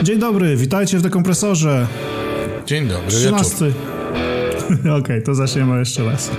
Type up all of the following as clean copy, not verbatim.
Dzień dobry, witajcie w Dekompresorze. Dzień dobry, 13. Okej, to zaczniemy jeszcze raz.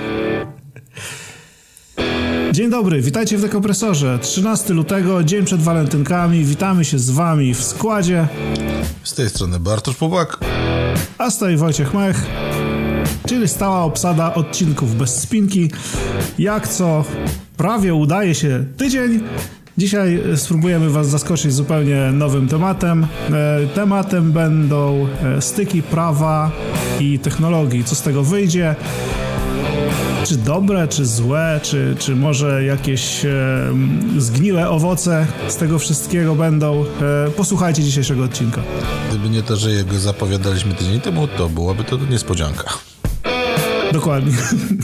Dzień dobry, witajcie w Dekompresorze. 13 lutego, dzień przed walentynkami. Witamy się z wami w składzie. Z tej strony Bartosz Pubak. A z tej Wojciech Mech. Czyli stała obsada odcinków bez spinki. Jak co prawie udaje się tydzień. Dzisiaj spróbujemy was zaskoczyć zupełnie nowym tematem. Tematem będą styki prawa i technologii. Co z tego wyjdzie? Czy dobre, czy złe, czy może jakieś zgniłe owoce z tego wszystkiego będą? Posłuchajcie dzisiejszego odcinka. Gdyby nie to, że jego zapowiadaliśmy tydzień temu, to byłaby to niespodzianka. Dokładnie.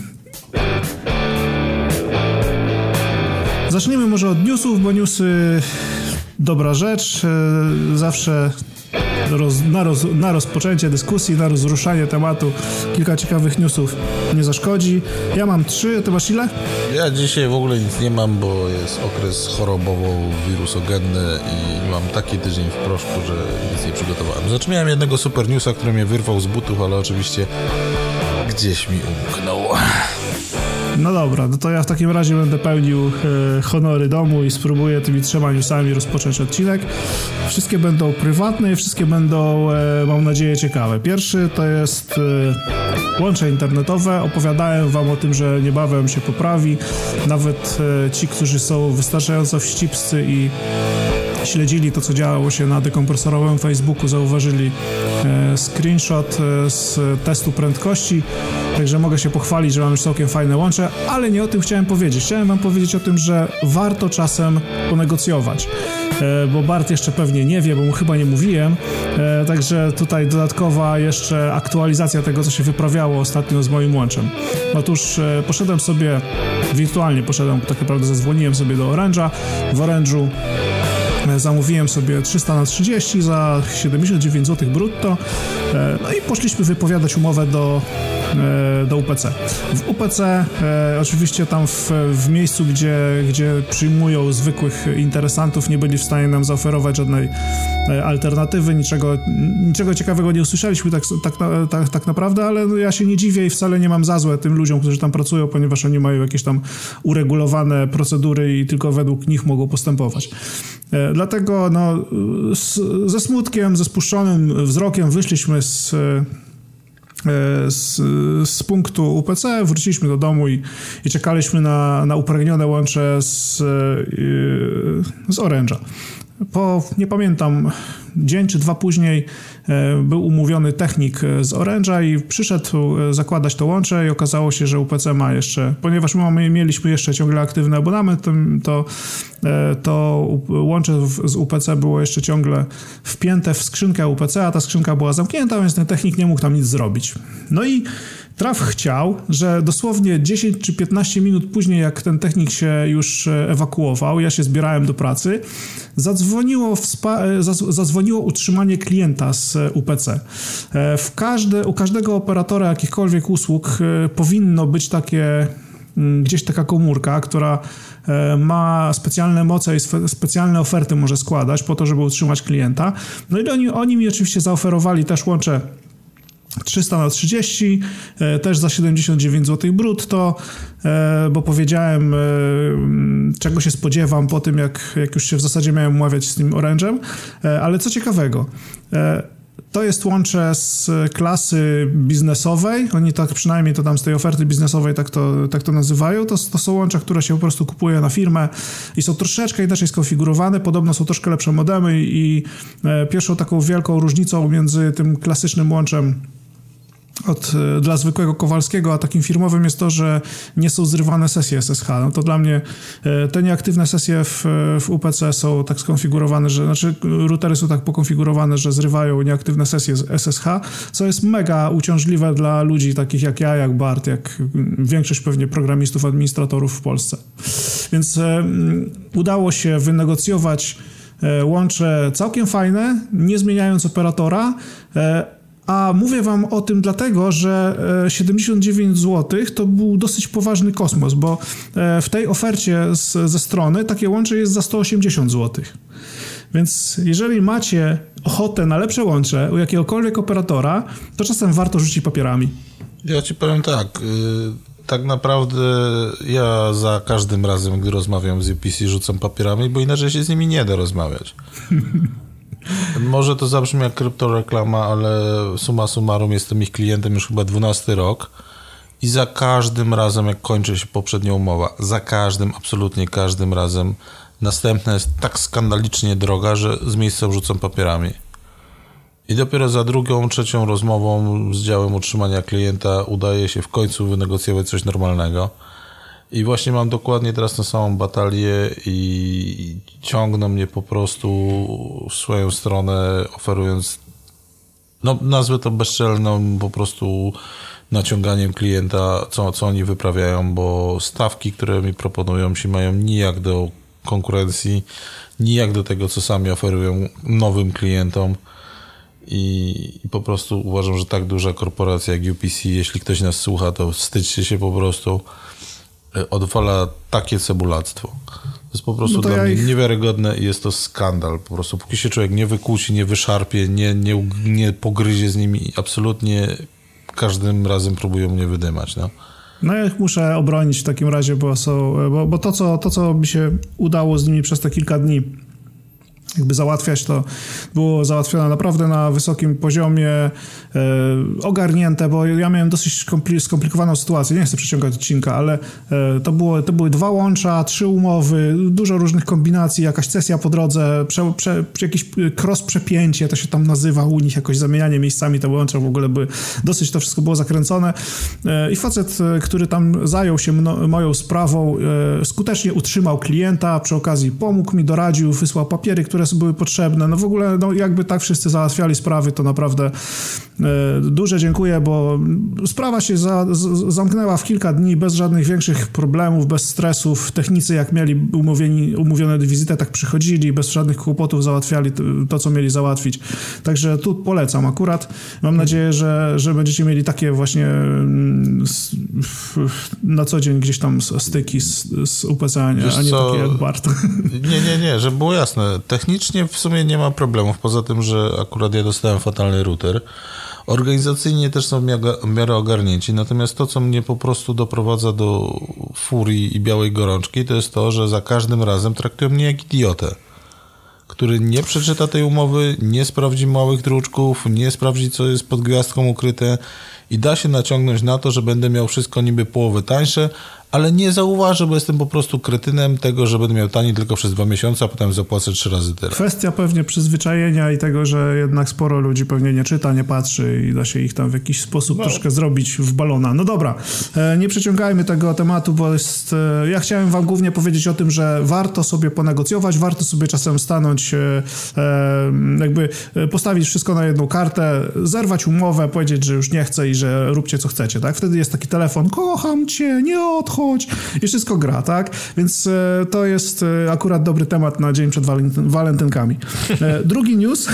Zacznijmy może od newsów, bo newsy dobra rzecz. Zawsze na rozpoczęcie dyskusji, na rozruszanie tematu kilka ciekawych newsów nie zaszkodzi. Ja mam 3, ty masz ile? Ja dzisiaj w ogóle nic nie mam, bo jest okres chorobowo-wirusogenny i mam taki tydzień w proszku, że nic nie przygotowałem. Znaczy miałem jednego super newsa, który mnie wyrwał z butów, ale oczywiście gdzieś mi umknął. No dobra, no to ja w takim razie będę pełnił honory domu i spróbuję tymi 3 newsami rozpocząć odcinek. Wszystkie będą prywatne i wszystkie będą, mam nadzieję, ciekawe. Pierwszy to jest łącze internetowe. Opowiadałem wam o tym, że niebawem się poprawi. Nawet ci, którzy są wystarczająco wścibscy i śledzili to, co działo się na dekompresorowym Facebooku, zauważyli screenshot z testu prędkości, także mogę się pochwalić, że mam już całkiem fajne łącze, ale nie o tym chciałem powiedzieć. Chciałem wam powiedzieć o tym, że warto czasem ponegocjować, bo Bart jeszcze pewnie nie wie, bo mu chyba nie mówiłem, także tutaj dodatkowa jeszcze aktualizacja tego, co się wyprawiało ostatnio z moim łączem. Otóż poszedłem sobie, wirtualnie poszedłem, tak naprawdę zadzwoniłem sobie do Orange'a. W Orange'u zamówiłem sobie 300/30 za 79 zł brutto, no i poszliśmy wypowiadać umowę do UPC. W UPC oczywiście tam w miejscu, gdzie przyjmują zwykłych interesantów, nie byli w stanie nam zaoferować żadnej alternatywy, niczego ciekawego nie usłyszeliśmy tak naprawdę, ale no ja się nie dziwię i wcale nie mam za złe tym ludziom, którzy tam pracują, ponieważ oni mają jakieś tam uregulowane procedury i tylko według nich mogą postępować. Dlatego no, ze smutkiem, ze spuszczonym wzrokiem wyszliśmy z punktu UPC, wróciliśmy do domu i czekaliśmy na upragnione łącze z Orange'a. Nie pamiętam, dzień czy 2 później był umówiony technik z Orange'a i przyszedł zakładać to łącze i okazało się, że UPC ma jeszcze, ponieważ mieliśmy jeszcze ciągle aktywny abonament, to łącze z UPC było jeszcze ciągle wpięte w skrzynkę UPC, a ta skrzynka była zamknięta, więc ten technik nie mógł tam nic zrobić. No i traf chciał, że dosłownie 10 czy 15 minut później, jak ten technik się już ewakuował, ja się zbierałem do pracy, zadzwoniło utrzymanie klienta z UPC. U każdego operatora jakichkolwiek usług powinno być gdzieś taka komórka, która ma specjalne moce i specjalne oferty może składać po to, żeby utrzymać klienta. No i oni mi oczywiście zaoferowali też łącze 300/30, też za 79 zł brutto, bo powiedziałem, czego się spodziewam po tym, jak już się w zasadzie miałem umawiać z tym Orange'em, ale co ciekawego, to jest łącze z klasy biznesowej, oni tak przynajmniej to tam z tej oferty biznesowej tak to nazywają, to są łącza, które się po prostu kupuje na firmę i są troszeczkę inaczej skonfigurowane, podobno są troszkę lepsze modemy i pierwszą taką wielką różnicą między tym klasycznym łączem dla zwykłego Kowalskiego, a takim firmowym jest to, że nie są zrywane sesje SSH. No to dla mnie te nieaktywne sesje w UPC są tak skonfigurowane, routery są tak pokonfigurowane, że zrywają nieaktywne sesje z SSH, co jest mega uciążliwe dla ludzi takich jak ja, jak Bart, jak większość pewnie programistów, administratorów w Polsce. Więc udało się wynegocjować łącze całkiem fajne, nie zmieniając operatora, a mówię wam o tym dlatego, że 79 zł to był dosyć poważny kosmos, bo w tej ofercie ze strony takie łącze jest za 180 zł. Więc jeżeli macie ochotę na lepsze łącze u jakiegokolwiek operatora, to czasem warto rzucić papierami. Ja ci powiem tak, tak naprawdę ja za każdym razem, gdy rozmawiam z UPC, rzucam papierami, bo inaczej się z nimi nie da rozmawiać. Może to zabrzmi jak kryptoreklama, ale summa summarum jestem ich klientem już chyba 12 rok i za każdym razem, jak kończy się poprzednia umowa, za każdym, absolutnie każdym razem następna jest tak skandalicznie droga, że z miejsca rzucam papierami. I dopiero za drugą, trzecią rozmową z działem utrzymania klienta udaje się w końcu wynegocjować coś normalnego. I właśnie mam dokładnie teraz tę samą batalię i ciągną mnie po prostu w swoją stronę, oferując, no nazwę to bezczelną po prostu naciąganiem klienta, co oni wyprawiają, bo stawki, które mi proponują, się mają nijak do konkurencji, nijak do tego, co sami oferują nowym klientom. I po prostu uważam, że tak duża korporacja jak UPC, jeśli ktoś nas słucha, to wstydźcie się po prostu, odwala takie cebulactwo. To jest po prostu dla mnie niewiarygodne i jest to skandal. Po prostu póki się człowiek nie wykłóci, nie wyszarpie, nie pogryzie z nimi, absolutnie każdym razem próbują mnie wydymać. No ja ich muszę obronić w takim razie, bo to, co mi się udało z nimi przez te kilka dni jakby załatwiać, to było załatwione naprawdę na wysokim poziomie, ogarnięte, bo ja miałem dosyć skomplikowaną sytuację, nie chcę przeciągać odcinka, ale to były 2 łącza, 3 umowy, dużo różnych kombinacji, jakaś sesja po drodze, jakieś cross przepięcie, to się tam nazywa u nich, jakoś zamienianie miejscami, te łącza w ogóle były, dosyć to wszystko było zakręcone i facet, który tam zajął się moją sprawą, skutecznie utrzymał klienta, przy okazji pomógł mi, doradził, wysłał papiery, które były potrzebne. No w ogóle, jakby tak wszyscy załatwiali sprawy, to naprawdę duże dziękuję, bo sprawa się zamknęła w kilka dni, bez żadnych większych problemów, bez stresów. Technicy, jak mieli umówione wizytę, tak przychodzili, bez żadnych kłopotów załatwiali to, co mieli załatwić. Także tu polecam akurat. Mam nadzieję, że będziecie mieli takie właśnie na co dzień gdzieś tam styki z UPC, a nie takie jak Bart. Nie, żeby było jasne. Technicznie w sumie nie ma problemów, poza tym, że akurat ja dostałem fatalny router. Organizacyjnie też są w miarę ogarnięci, natomiast to, co mnie po prostu doprowadza do furii i białej gorączki, to jest to, że za każdym razem traktują mnie jak idiotę, który nie przeczyta tej umowy, nie sprawdzi małych druczków, nie sprawdzi, co jest pod gwiazdką ukryte i da się naciągnąć na to, że będę miał wszystko niby połowę tańsze, ale nie zauważę, bo jestem po prostu kretynem tego, że będę miał taniej tylko przez 2 miesiące, a potem zapłacę 3 razy tyle. Kwestia pewnie przyzwyczajenia i tego, że jednak sporo ludzi pewnie nie czyta, nie patrzy i da się ich tam w jakiś sposób troszkę zrobić w balona. No dobra, nie przeciągajmy tego tematu, bo ja chciałem wam głównie powiedzieć o tym, że warto sobie ponegocjować, warto sobie czasem stanąć, jakby postawić wszystko na jedną kartę, zerwać umowę, powiedzieć, że już nie chcę i że róbcie co chcecie, tak? Wtedy jest taki telefon, kocham cię, nie odchodź i wszystko gra, tak? Więc to jest akurat dobry temat na dzień przed walentynkami. Drugi news...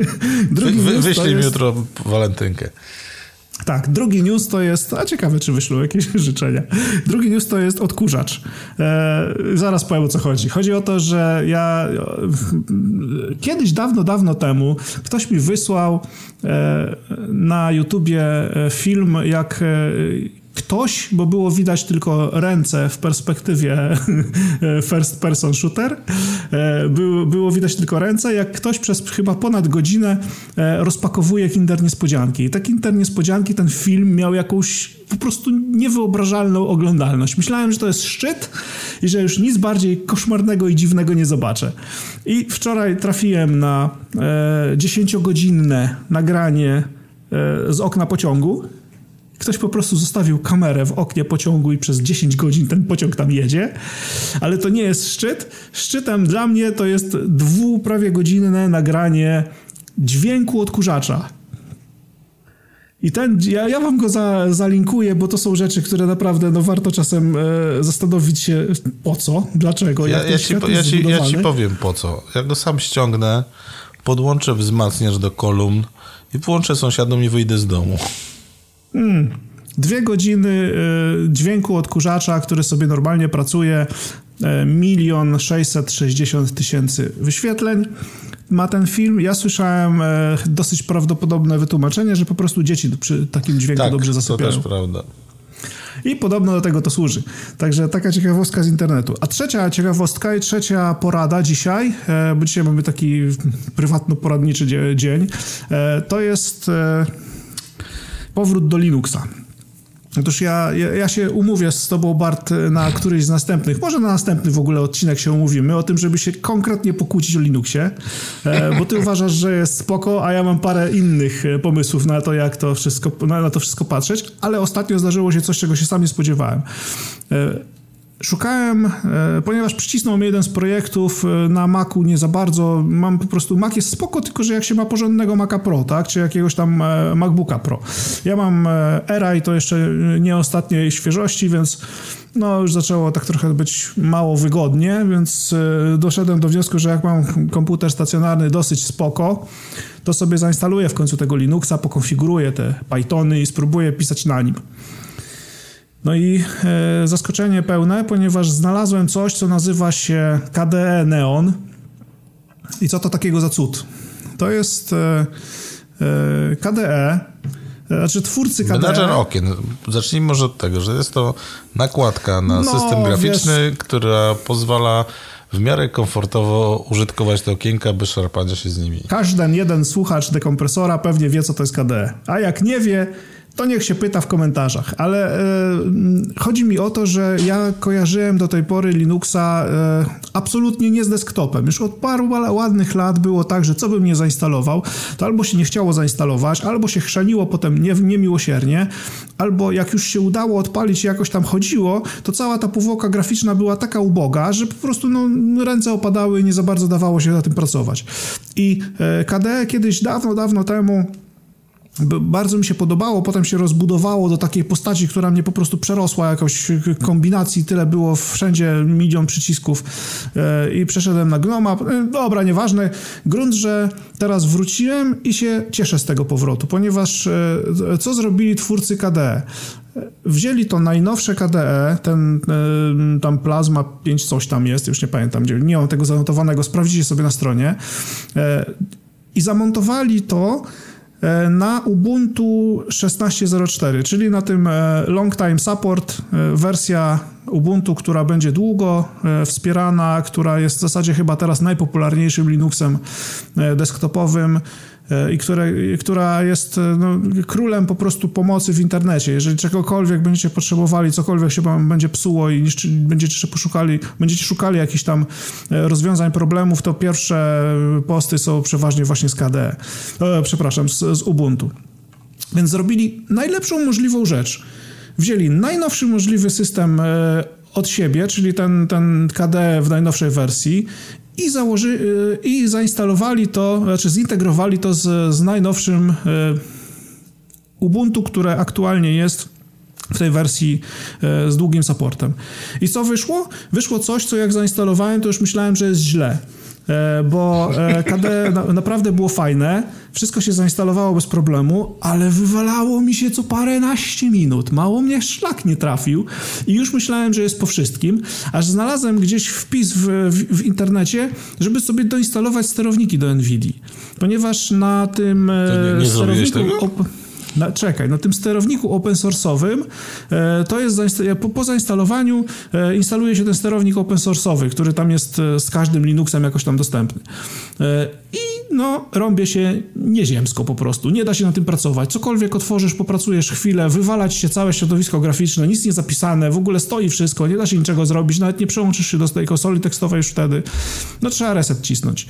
Wyślij mi jutro walentynkę. Tak, drugi news to jest... A ciekawe, czy wyślą jakieś życzenia. Drugi news to jest odkurzacz. Zaraz powiem, o co chodzi. Chodzi o to, że ja kiedyś, dawno temu ktoś mi wysłał na YouTubie film, jak ktoś, bo było widać tylko ręce w perspektywie first person shooter, było widać tylko ręce, jak ktoś przez chyba ponad godzinę rozpakowuje Kinder Niespodzianki. I te Kinder Niespodzianki, ten film miał jakąś po prostu niewyobrażalną oglądalność. Myślałem, że to jest szczyt i że już nic bardziej koszmarnego i dziwnego nie zobaczę. I wczoraj trafiłem na 10-godzinne nagranie z okna pociągu. Ktoś po prostu zostawił kamerę w oknie pociągu i przez 10 godzin ten pociąg tam jedzie, ale to nie jest szczyt. Szczytem dla mnie to jest prawie godzinne nagranie dźwięku odkurzacza. I ja wam go zalinkuję, bo to są rzeczy, które naprawdę warto czasem zastanowić się po co, dlaczego. Ja ci powiem po co. Ja go sam ściągnę, podłączę wzmacniacz do kolumn i włączę sąsiadom i wyjdę z domu. 2 godziny dźwięku odkurzacza, który sobie normalnie pracuje, 1 660 000 wyświetleń. ma ten film. Ja słyszałem dosyć prawdopodobne wytłumaczenie, że po prostu dzieci przy takim dźwięku dobrze zasypiają. To też prawda. I podobno do tego to służy. Także taka ciekawostka z internetu. A trzecia ciekawostka i trzecia porada dzisiaj, bo dzisiaj mamy taki prywatno-poradniczy dzień, to jest powrót do Linuxa. Otóż ja się umówię z tobą, Bart, na któryś z następnych, może na następny w ogóle odcinek się umówimy o tym, żeby się konkretnie pokłócić o Linuxie, bo ty uważasz, że jest spoko, a ja mam parę innych pomysłów na to, jak to wszystko, na to wszystko patrzeć, ale ostatnio zdarzyło się coś, czego się sam nie spodziewałem. Szukałem, ponieważ przycisnął mnie jeden z projektów na Macu nie za bardzo, mam po prostu, Mac jest spoko, tylko że jak się ma porządnego Maca Pro, tak, czy jakiegoś tam MacBooka Pro. Ja mam Era i to jeszcze nie ostatniej świeżości, więc no już zaczęło tak trochę być mało wygodnie, więc doszedłem do wniosku, że jak mam komputer stacjonarny dosyć spoko, to sobie zainstaluję w końcu tego Linuxa, pokonfiguruję te Pythony i spróbuję pisać na nim. No i zaskoczenie pełne, ponieważ znalazłem coś, co nazywa się KDE Neon. I co to takiego za cud? To jest KDE, znaczy twórcy KDE... Menadżer okien. Zacznijmy może od tego, że jest to nakładka na system graficzny, która pozwala w miarę komfortowo użytkować te okienka bez szarpania się z nimi. Każdy jeden słuchacz dekompresora pewnie wie, co to jest KDE. A jak nie wie, to niech się pyta w komentarzach, ale chodzi mi o to, że ja kojarzyłem do tej pory Linuxa absolutnie nie z desktopem. Już od paru ładnych lat było tak, że co bym nie zainstalował, to albo się nie chciało zainstalować, albo się chrzaniło potem niemiłosiernie, albo jak już się udało odpalić i jakoś tam chodziło, to cała ta powłoka graficzna była taka uboga, że po prostu ręce opadały i nie za bardzo dawało się na tym pracować. I KDE kiedyś dawno temu bardzo mi się podobało, potem się rozbudowało do takiej postaci, która mnie po prostu przerosła jakoś kombinacji, tyle było wszędzie, milion przycisków i przeszedłem na Gnoma. Dobra, nieważne. Grunt, że teraz wróciłem i się cieszę z tego powrotu, ponieważ co zrobili twórcy KDE? Wzięli to najnowsze KDE, tam Plasma 5 coś tam jest, już nie pamiętam, nie mam tego zanotowanego, sprawdzicie sobie na stronie, i zamontowali to na Ubuntu 16.04, czyli na tym Long Time Support, wersja Ubuntu, która będzie długo wspierana, która jest w zasadzie chyba teraz najpopularniejszym Linuxem desktopowym i która jest królem po prostu pomocy w internecie. Jeżeli czegokolwiek będziecie potrzebowali, cokolwiek się wam będzie psuło i będziecie szukali jakichś tam rozwiązań problemów, to pierwsze posty są przeważnie właśnie z KDE. Z Ubuntu. Więc zrobili najlepszą możliwą rzecz. Wzięli najnowszy możliwy system od siebie, czyli ten KDE w najnowszej wersji i zainstalowali to, znaczy zintegrowali to z najnowszym Ubuntu, które aktualnie jest w tej wersji z długim supportem. I co wyszło? Wyszło coś, co jak zainstalowałem, to już myślałem, że jest źle. Bo KDE naprawdę było fajne, wszystko się zainstalowało bez problemu, ale wywalało mi się co paręnaście minut, mało mnie szlak nie trafił i już myślałem, że jest po wszystkim, aż znalazłem gdzieś wpis w internecie, żeby sobie doinstalować sterowniki do NVIDII, ponieważ na tym sterowniku... Na tym sterowniku open source'owym to jest po zainstalowaniu instaluje się ten sterownik open source'owy, który tam jest z każdym Linuxem jakoś tam dostępny. I rąbie się nieziemsko po prostu. Nie da się na tym pracować. Cokolwiek otworzysz, popracujesz chwilę, wywalać się całe środowisko graficzne, nic nie zapisane, w ogóle stoi wszystko, nie da się niczego zrobić, nawet nie przełączysz się do tej konsoli tekstowej już wtedy. Trzeba reset cisnąć.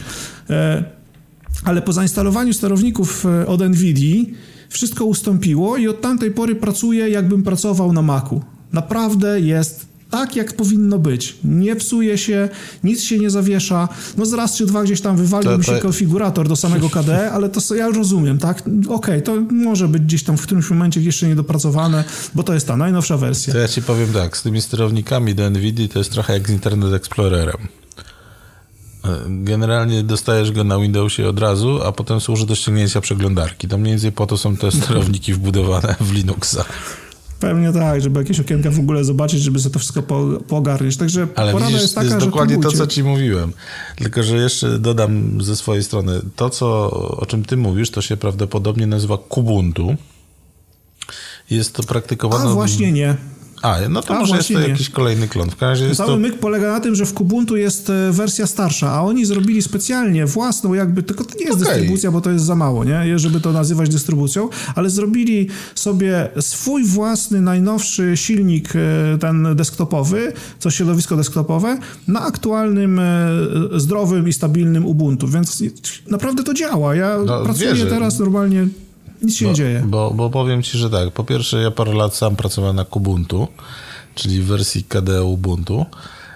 Ale po zainstalowaniu sterowników od NVIDII wszystko ustąpiło i od tamtej pory pracuję, jakbym pracował na Macu. Naprawdę jest tak, jak powinno być. Nie psuje się, nic się nie zawiesza. Z raz czy dwa gdzieś tam wywalił mi się konfigurator do samego KDE, ale to ja rozumiem, tak? Okej, to może być gdzieś tam w którymś momencie jeszcze niedopracowane, bo to jest ta najnowsza wersja. To ja ci powiem tak, z tymi sterownikami do NVIDII to jest trochę jak z Internet Explorerem. Generalnie dostajesz go na Windowsie od razu, a potem służy do ściągnięcia przeglądarki. To mniej więcej po to są te sterowniki wbudowane w Linuxa. Pewnie tak, żeby jakieś okienka w ogóle zobaczyć, żeby sobie to wszystko poogarniać. Także ale porada widzisz, jest taka, to jest że dokładnie próbujcie. to, co ci mówiłem. Tylko, że jeszcze dodam ze swojej strony. To, o czym ty mówisz, to się prawdopodobnie nazywa Kubuntu. Jest to praktykowane... A właśnie nie. No to może jest to jakiś kolejny klon. W każdym razie jest Cały myk polega na tym, że w Kubuntu jest wersja starsza, a oni zrobili specjalnie własną jakby, tylko to nie jest dystrybucja, bo to jest za mało, nie? Żeby to nazywać dystrybucją, ale zrobili sobie swój własny, najnowszy silnik, ten desktopowy, co środowisko desktopowe, na aktualnym, zdrowym i stabilnym Ubuntu, więc naprawdę to działa. Ja pracuję teraz normalnie... Nic się nie dzieje. Bo powiem ci, że tak. Po pierwsze, ja parę lat sam pracowałem na Kubuntu, czyli w wersji KDE Ubuntu.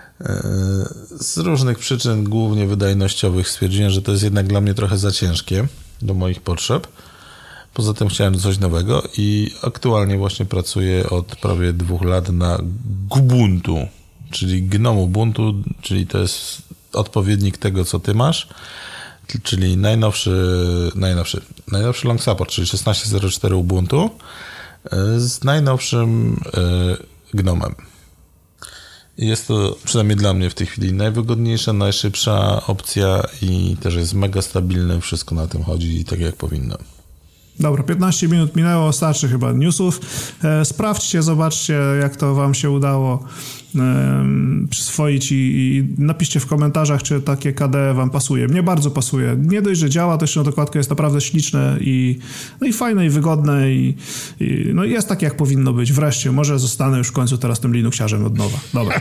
Z różnych przyczyn, głównie wydajnościowych, stwierdziłem, że to jest jednak dla mnie trochę za ciężkie do moich potrzeb. Poza tym chciałem coś nowego i aktualnie właśnie pracuję od prawie 2 lat na Gubuntu, czyli GNOME Ubuntu, czyli to jest odpowiednik tego, co ty masz. Czyli najnowszy long support, czyli 16.04 Ubuntu z najnowszym GNOME'em. Jest to przynajmniej dla mnie w tej chwili najwygodniejsza, najszybsza opcja i też jest mega stabilne, wszystko na tym chodzi tak jak powinno. Dobra, 15 minut minęło, starczy chyba newsów. Sprawdźcie, zobaczcie, jak to wam się udało przyswoić i napiszcie w komentarzach, czy takie KDE wam pasuje. Mnie bardzo pasuje. Nie dość, że działa, to jeszcze na dokładkę jest naprawdę śliczne i fajne i wygodne i jest tak, jak powinno być. Wreszcie, może zostanę już w końcu teraz tym Linuxiarzem od nowa. Dobra,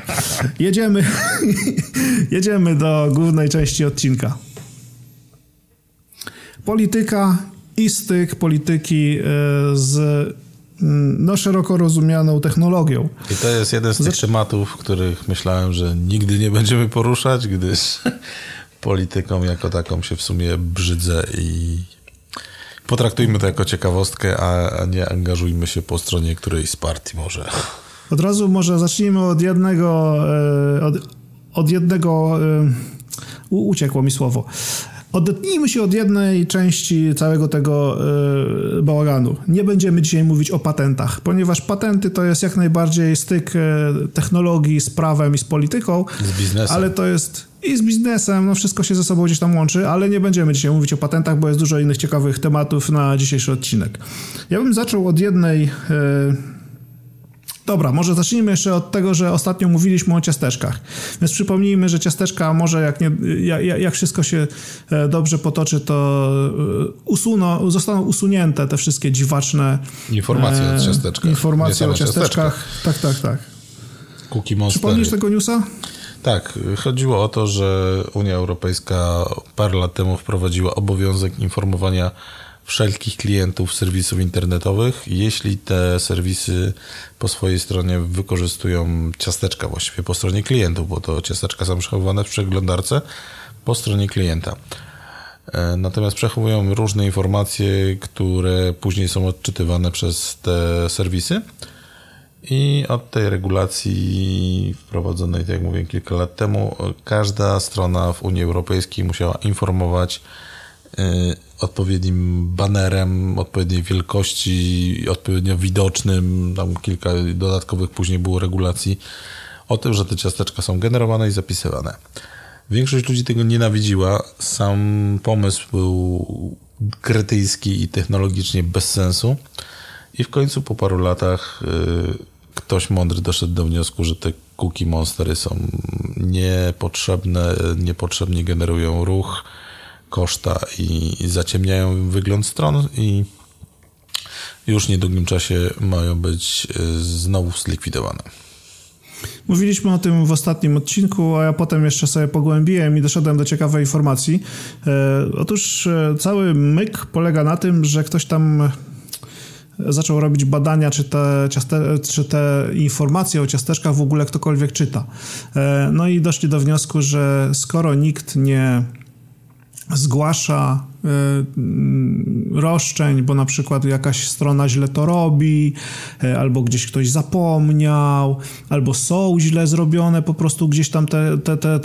jedziemy do głównej części odcinka. Polityka i styk polityki z szeroko rozumianą technologią. I to jest jeden z tych tematów, których myślałem, że nigdy nie będziemy poruszać, gdyż polityką jako taką się w sumie brzydzę i potraktujmy to jako ciekawostkę, a nie angażujmy się po stronie którejś z partii może. Od razu może zacznijmy od jednego uciekło mi słowo. Odetnijmy się od jednej części całego tego bałaganu. Nie będziemy dzisiaj mówić o patentach, ponieważ patenty to jest jak najbardziej styk technologii z prawem i z polityką. Z biznesem. Ale to jest i z biznesem, wszystko się ze sobą gdzieś tam łączy, ale nie będziemy dzisiaj mówić o patentach, bo jest dużo innych ciekawych tematów na dzisiejszy odcinek. Ja bym zaczął od jednej... Dobra, może zacznijmy jeszcze od tego, że ostatnio mówiliśmy o ciasteczkach. Więc przypomnijmy, że ciasteczka może jak wszystko się dobrze potoczy, to zostaną usunięte te wszystkie dziwaczne informacje o ciasteczkach. Informacje o ciasteczkach. Tak. Cookie Monstery. Przypomnisz tego newsa? Tak, chodziło o to, że Unia Europejska parę lat temu wprowadziła obowiązek informowania wszelkich klientów serwisów internetowych, jeśli te serwisy po swojej stronie wykorzystują ciasteczka, właściwie po stronie klientów, bo to ciasteczka są przechowywane w przeglądarce po stronie klienta. Natomiast przechowują różne informacje, które później są odczytywane przez te serwisy i od tej regulacji wprowadzonej, tak jak mówię, kilka lat temu, każda strona w Unii Europejskiej musiała informować odpowiednim banerem, odpowiedniej wielkości, odpowiednio widocznym, tam kilka dodatkowych później było regulacji o tym, że te ciasteczka są generowane i zapisywane. Większość ludzi tego nienawidziła. Sam pomysł był kretyjski i technologicznie bez sensu. I w końcu po paru latach ktoś mądry doszedł do wniosku, że te Cookie Monstery są niepotrzebnie generują ruch, koszta i zaciemniają wygląd stron i już w niedługim czasie mają być znowu zlikwidowane. Mówiliśmy o tym w ostatnim odcinku, a ja potem jeszcze sobie pogłębiłem i doszedłem do ciekawej informacji. Otóż cały myk polega na tym, że ktoś tam zaczął robić badania, czy te informacje o ciasteczkach w ogóle ktokolwiek czyta. No i doszli do wniosku, że skoro nikt nie zgłasza roszczeń, bo na przykład jakaś strona źle to robi, albo gdzieś ktoś zapomniał, albo są źle zrobione, po prostu gdzieś tam te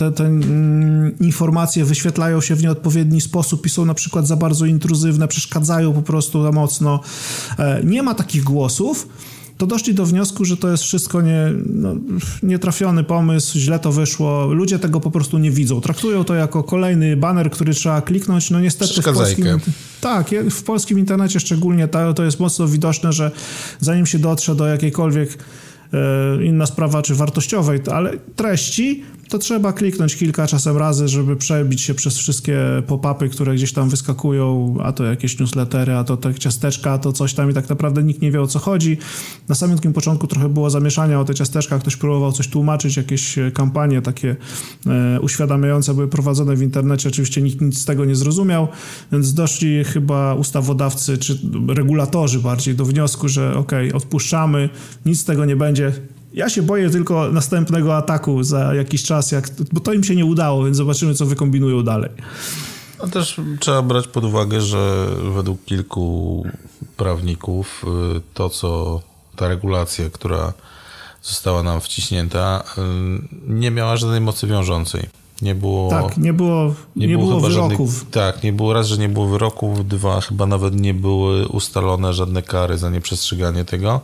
informacje wyświetlają się w nieodpowiedni sposób i są na przykład za bardzo intruzywne, przeszkadzają po prostu za mocno. Nie ma takich głosów, to doszli do wniosku, że to jest wszystko nietrafiony pomysł, źle to wyszło. Ludzie tego po prostu nie widzą. Traktują to jako kolejny baner, który trzeba kliknąć. No niestety w polskim internecie szczególnie to jest mocno widoczne, że zanim się dotrze do jakiejkolwiek inna sprawa, czy wartościowej, ale treści, to trzeba kliknąć kilka czasem razy, żeby przebić się przez wszystkie pop-upy, które gdzieś tam wyskakują, a to jakieś newslettery, a to tak ciasteczka, a to coś tam i tak naprawdę nikt nie wie, o co chodzi. Na samym początku trochę było zamieszania o te ciasteczka, ktoś próbował coś tłumaczyć, jakieś kampanie takie uświadamiające były prowadzone w internecie, oczywiście nikt nic z tego nie zrozumiał, więc doszli chyba ustawodawcy, czy regulatorzy bardziej do wniosku, że odpuszczamy, nic z tego nie będzie. Ja się boję tylko następnego ataku za jakiś czas, bo to im się nie udało, więc zobaczymy, co wykombinują dalej. No też trzeba brać pod uwagę, że według kilku prawników to, co ta regulacja, która została nam wciśnięta, nie miała żadnej mocy wiążącej. Nie było... Tak, nie było wyroków. Nie było raz, że nie było wyroków, dwa, chyba nawet nie były ustalone żadne kary za nieprzestrzeganie tego.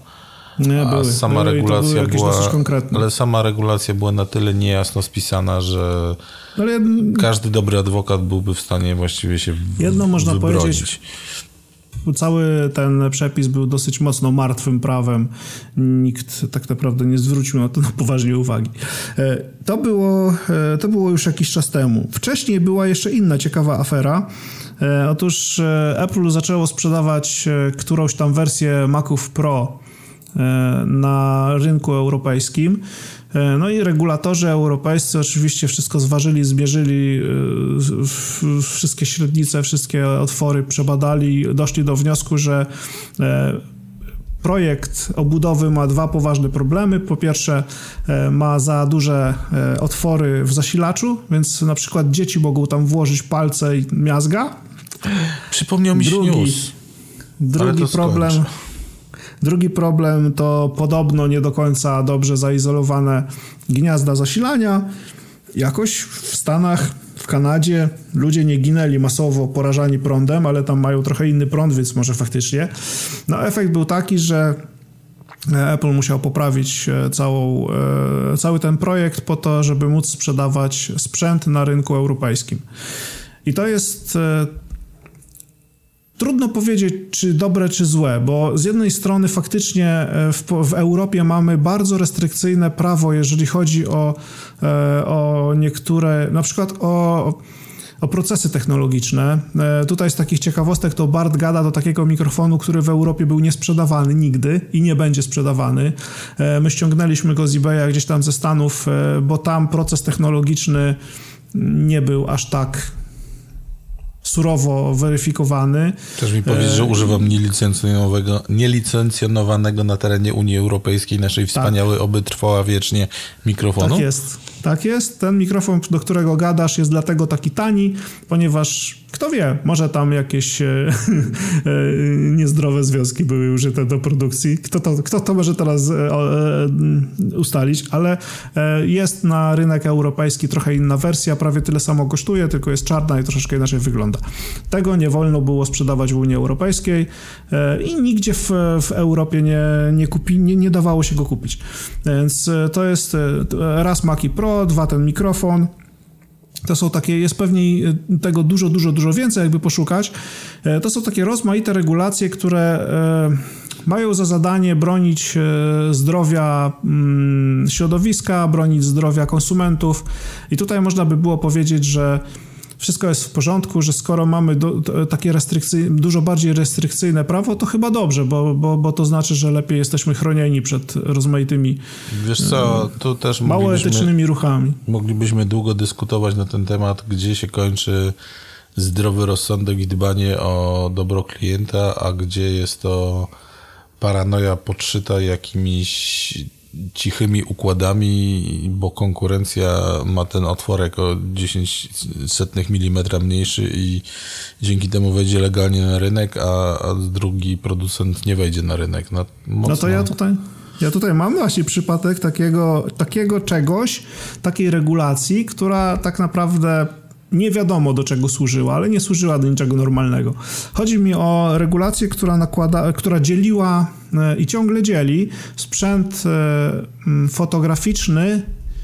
Ale sama regulacja była na tyle niejasno spisana, że każdy dobry adwokat byłby w stanie właściwie się można wybronić. Powiedzieć, cały ten przepis był dosyć mocno martwym prawem. Nikt tak naprawdę nie zwrócił na to poważnie uwagi. To było już jakiś czas temu. Wcześniej była jeszcze inna ciekawa afera. Otóż Apple zaczęło sprzedawać którąś tam wersję Maców Pro na rynku europejskim. No i regulatorzy europejscy oczywiście wszystko zważyli, zmierzyli, wszystkie średnice, wszystkie otwory przebadali, doszli do wniosku, że projekt obudowy ma dwa poważne problemy. Po pierwsze, ma za duże otwory w zasilaczu, więc na przykład dzieci mogą tam włożyć palce i miazga. Przypomniał mi się news. Drugi problem to podobno nie do końca dobrze zaizolowane gniazda zasilania. Jakoś w Stanach, w Kanadzie ludzie nie ginęli masowo porażani prądem, ale tam mają trochę inny prąd, więc może faktycznie. No efekt był taki, że Apple musiał poprawić cały ten projekt po to, żeby móc sprzedawać sprzęt na rynku europejskim. I to jest... Trudno powiedzieć, czy dobre, czy złe, bo z jednej strony faktycznie w Europie mamy bardzo restrykcyjne prawo, jeżeli chodzi o niektóre, na przykład o procesy technologiczne. Tutaj z takich ciekawostek to Bart gada do takiego mikrofonu, który w Europie był niesprzedawany nigdy i nie będzie sprzedawany. My ściągnęliśmy go z eBaya gdzieś tam ze Stanów, bo tam proces technologiczny nie był aż tak surowo weryfikowany. Chcesz mi powiedzieć, że używam nielicencjonowanego na terenie Unii Europejskiej naszej wspaniałej, oby trwała wiecznie mikrofonu? Tak jest. Ten mikrofon, do którego gadasz, jest dlatego taki tani, ponieważ kto wie, może tam jakieś niezdrowe związki były użyte do produkcji. Kto to może teraz ustalić, ale jest na rynek europejski trochę inna wersja, prawie tyle samo kosztuje, tylko jest czarna i troszeczkę inaczej wygląda. Tego nie wolno było sprzedawać w Unii Europejskiej i nigdzie w Europie nie dawało się go kupić. Więc to jest raz Maci Pro, dwa ten mikrofon. To są takie, jest pewnie tego dużo więcej, jakby poszukać. To są takie rozmaite regulacje, które mają za zadanie bronić zdrowia środowiska, bronić zdrowia konsumentów. I tutaj można by było powiedzieć, że wszystko jest w porządku, że skoro mamy takie dużo bardziej restrykcyjne prawo, to chyba dobrze, bo to znaczy, że lepiej jesteśmy chronieni przed rozmaitymi tu też mało etycznymi ruchami. Moglibyśmy długo dyskutować na ten temat, gdzie się kończy zdrowy rozsądek i dbanie o dobro klienta, a gdzie jest to paranoja podszyta jakimiś cichymi układami, bo konkurencja ma ten otworek o 0,10 mm mniejszy i dzięki temu wejdzie legalnie na rynek, a drugi producent nie wejdzie na rynek. No to ja tutaj mam właśnie przypadek takiego czegoś, takiej regulacji, która tak naprawdę nie wiadomo do czego służyła, ale nie służyła do niczego normalnego. Chodzi mi o regulację, która dzieliła i ciągle dzieli sprzęt fotograficzny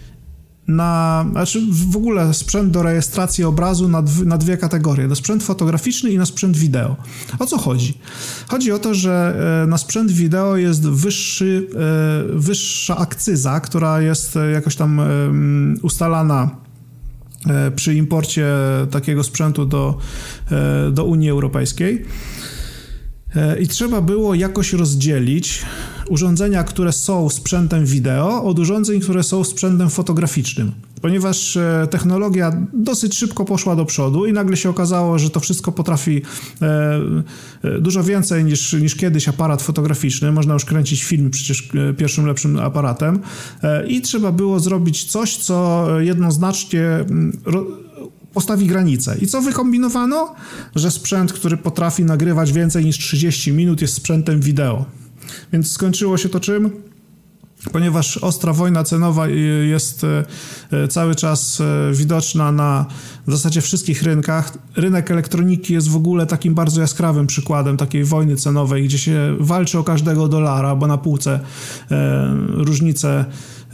w ogóle sprzęt do rejestracji obrazu na dwie kategorie. Na sprzęt fotograficzny i na sprzęt wideo. O co chodzi? Chodzi o to, że na sprzęt wideo jest wyższa akcyza, która jest jakoś tam ustalana przy imporcie takiego sprzętu do Unii Europejskiej. I trzeba było jakoś rozdzielić urządzenia, które są sprzętem wideo od urządzeń, które są sprzętem fotograficznym. Ponieważ technologia dosyć szybko poszła do przodu i nagle się okazało, że to wszystko potrafi dużo więcej niż kiedyś aparat fotograficzny. Można już kręcić film przecież pierwszym lepszym aparatem. I trzeba było zrobić coś, co jednoznacznie postawi granicę. I co wykombinowano? Że sprzęt, który potrafi nagrywać więcej niż 30 minut jest sprzętem wideo. Więc skończyło się to czym? Ponieważ ostra wojna cenowa jest cały czas widoczna na w zasadzie wszystkich rynkach. Rynek elektroniki jest w ogóle takim bardzo jaskrawym przykładem takiej wojny cenowej, gdzie się walczy o każdego dolara, bo na półce różnice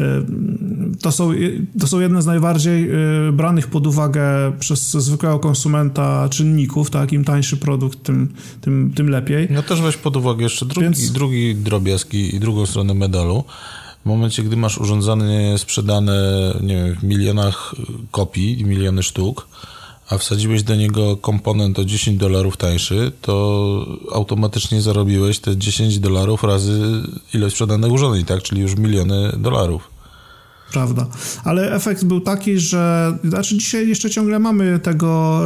to są jedne z najbardziej branych pod uwagę przez zwykłego konsumenta czynników, tak? Im tańszy produkt, tym lepiej. No też weź pod uwagę jeszcze drugi drobiazg i drugą stronę medalu. W momencie, gdy masz urządzenie sprzedane, nie wiem, w milionach kopii, miliony sztuk, a wsadziłeś do niego komponent o $10 tańszy, to automatycznie zarobiłeś te $10 razy ilość sprzedanych urządzeń, tak? Czyli już miliony dolarów. Prawda. Ale efekt był taki, że dzisiaj jeszcze ciągle mamy tego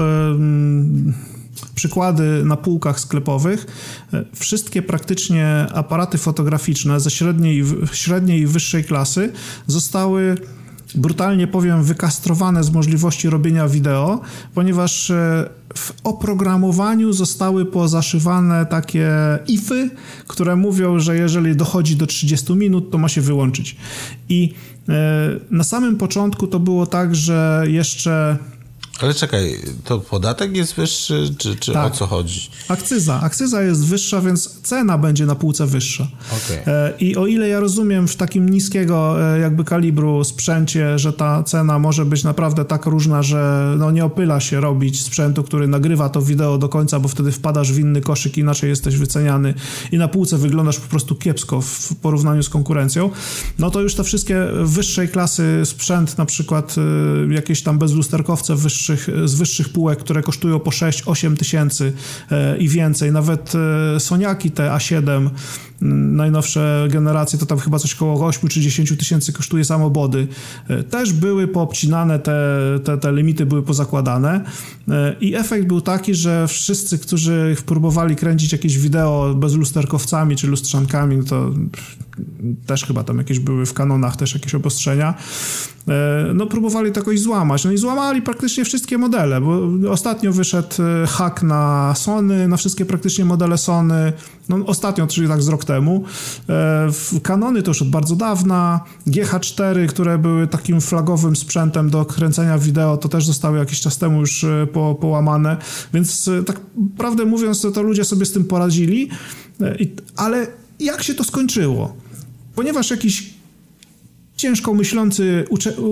przykłady na półkach sklepowych. Wszystkie praktycznie aparaty fotograficzne ze średniej i wyższej klasy zostały, brutalnie powiem, wykastrowane z możliwości robienia wideo, ponieważ w oprogramowaniu zostały pozaszywane takie ify, które mówią, że jeżeli dochodzi do 30 minut, to ma się wyłączyć. I na samym początku to było tak, że jeszcze... Ale czekaj, to podatek jest wyższy, czy tak, o co chodzi? Akcyza jest wyższa, więc cena będzie na półce wyższa. Okay. I o ile ja rozumiem w takim niskiego jakby kalibru sprzęcie, że ta cena może być naprawdę tak różna, że no nie opyla się robić sprzętu, który nagrywa to wideo do końca, bo wtedy wpadasz w inny koszyk, inaczej jesteś wyceniany i na półce wyglądasz po prostu kiepsko w porównaniu z konkurencją, no to już te wszystkie wyższej klasy sprzęt, na przykład jakieś tam bezlusterkowce z wyższych półek, które kosztują po 6-8 tysięcy i więcej. Nawet Soniaki te A7, najnowsze generacje, to tam chyba coś koło 8 czy 10 tysięcy kosztuje samobody. Też były poobcinane, te limity były pozakładane i efekt był taki, że wszyscy, którzy próbowali kręcić jakieś wideo bezlusterkowcami czy lustrzankami, to też chyba tam jakieś były w Canonach też jakieś obostrzenia, no próbowali to jakoś złamać. No i złamali praktycznie wszystkie modele, bo ostatnio wyszedł hak na Sony, na wszystkie praktycznie modele Sony, no ostatnio, czyli tak z rok temu. Canony to już od bardzo dawna, GH4, które były takim flagowym sprzętem do kręcenia wideo, to też zostały jakiś czas temu już połamane, więc tak prawdę mówiąc, to ludzie sobie z tym poradzili, ale jak się to skończyło? Ponieważ jakiś ciężko myślący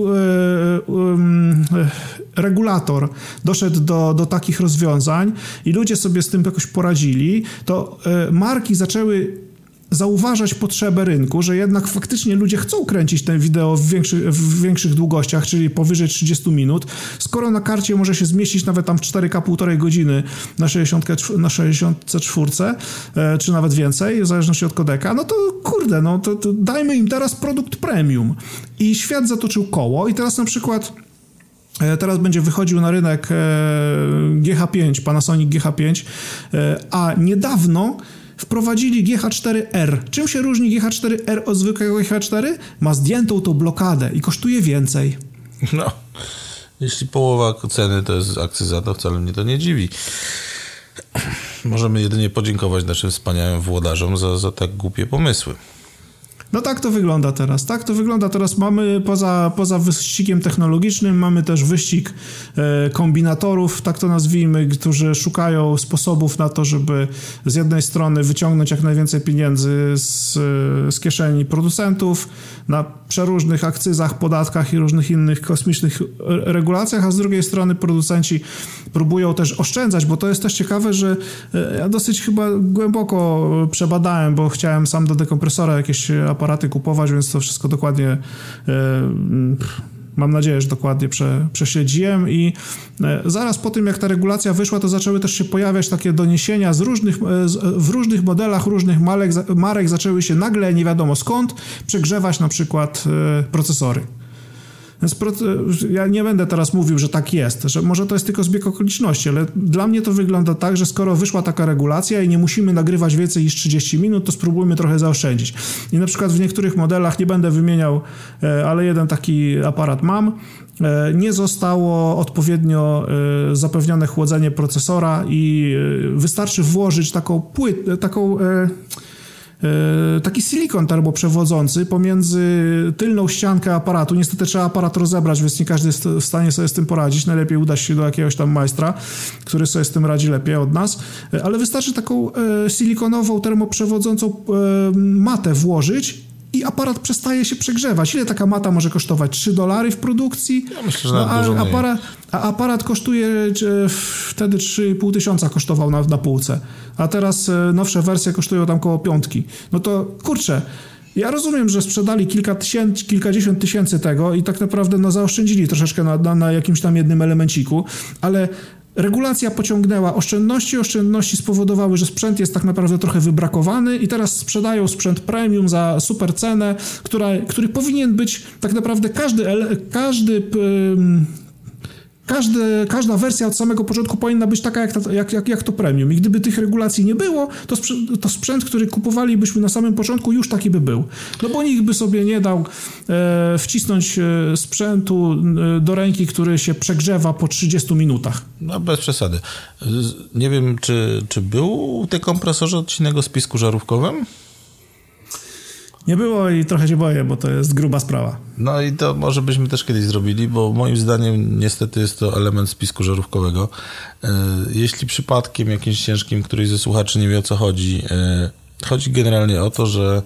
regulator doszedł do takich rozwiązań i ludzie sobie z tym jakoś poradzili, to marki zaczęły zauważać potrzebę rynku, że jednak faktycznie ludzie chcą kręcić te wideo w większych długościach, czyli powyżej 30 minut. Skoro na karcie może się zmieścić nawet tam w 4K półtorej godziny na 64, czy nawet więcej, w zależności od kodeka, no to kurde, no to dajmy im teraz produkt premium. I świat zatoczył koło i teraz na przykład teraz będzie wychodził na rynek GH5, Panasonic GH5, a niedawno wprowadzili GH4R. Czym się różni GH4R od zwykłego GH4? Ma zdjętą tą blokadę i kosztuje więcej. No, jeśli połowa ceny to jest akcyza, to wcale mnie to nie dziwi. Możemy jedynie podziękować naszym wspaniałym włodarzom za tak głupie pomysły. No tak to wygląda teraz. Mamy poza wyścigiem technologicznym, mamy też wyścig kombinatorów, tak to nazwijmy, którzy szukają sposobów na to, żeby z jednej strony wyciągnąć jak najwięcej pieniędzy z kieszeni producentów na przeróżnych akcyzach, podatkach i różnych innych kosmicznych regulacjach, a z drugiej strony producenci próbują też oszczędzać, bo to jest też ciekawe, że ja dosyć chyba głęboko przebadałem, bo chciałem sam do dekompresora jakieś aparaty kupować, więc to wszystko dokładnie mam nadzieję, że dokładnie prześledziłem i zaraz po tym, jak ta regulacja wyszła, to zaczęły też się pojawiać takie doniesienia w różnych modelach, różnych marek zaczęły się nagle, nie wiadomo skąd, przegrzewać na przykład procesory. Więc ja nie będę teraz mówił, że tak jest, że może to jest tylko zbieg okoliczności, ale dla mnie to wygląda tak, że skoro wyszła taka regulacja i nie musimy nagrywać więcej niż 30 minut, to spróbujmy trochę zaoszczędzić. I na przykład w niektórych modelach, nie będę wymieniał, ale jeden taki aparat mam, nie zostało odpowiednio zapewnione chłodzenie procesora i wystarczy włożyć taki silikon turboprzewodzący pomiędzy tylną ściankę aparatu. Niestety trzeba aparat rozebrać, więc nie każdy jest w stanie sobie z tym poradzić. Najlepiej udać się do jakiegoś tam majstra, który sobie z tym radzi lepiej od nas. Ale wystarczy taką silikonową, termoprzewodzącą matę włożyć i aparat przestaje się przegrzewać. Ile taka mata może kosztować? $3 w produkcji? Ja myślę, że nawet dużo mniej. A aparat kosztuje, wtedy 3,5 tysiąca kosztował na półce, a teraz nowsze wersje kosztują tam koło 5. No to kurczę, ja rozumiem, że sprzedali kilkadziesiąt tysięcy tego i tak naprawdę zaoszczędzili troszeczkę na jakimś tam jednym elemenciku, ale regulacja pociągnęła oszczędności spowodowały, że sprzęt jest tak naprawdę trochę wybrakowany i teraz sprzedają sprzęt premium za super cenę, który powinien być tak naprawdę każda wersja od samego początku powinna być taka jak to premium. I gdyby tych regulacji nie było, to sprzęt, który kupowalibyśmy na samym początku, już taki by był. No bo nikt by sobie nie dał wcisnąć sprzętu do ręki, który się przegrzewa po 30 minutach. No bez przesady. Nie wiem, czy był w tej kompresorze odcinek o spisku żarówkowym? Nie było i trochę się boję, bo to jest gruba sprawa. No i to może byśmy też kiedyś zrobili, bo moim zdaniem niestety jest to element spisku żarówkowego. Jeśli przypadkiem jakimś ciężkim któryś ze słuchaczy nie wie, o co chodzi, chodzi generalnie o to, że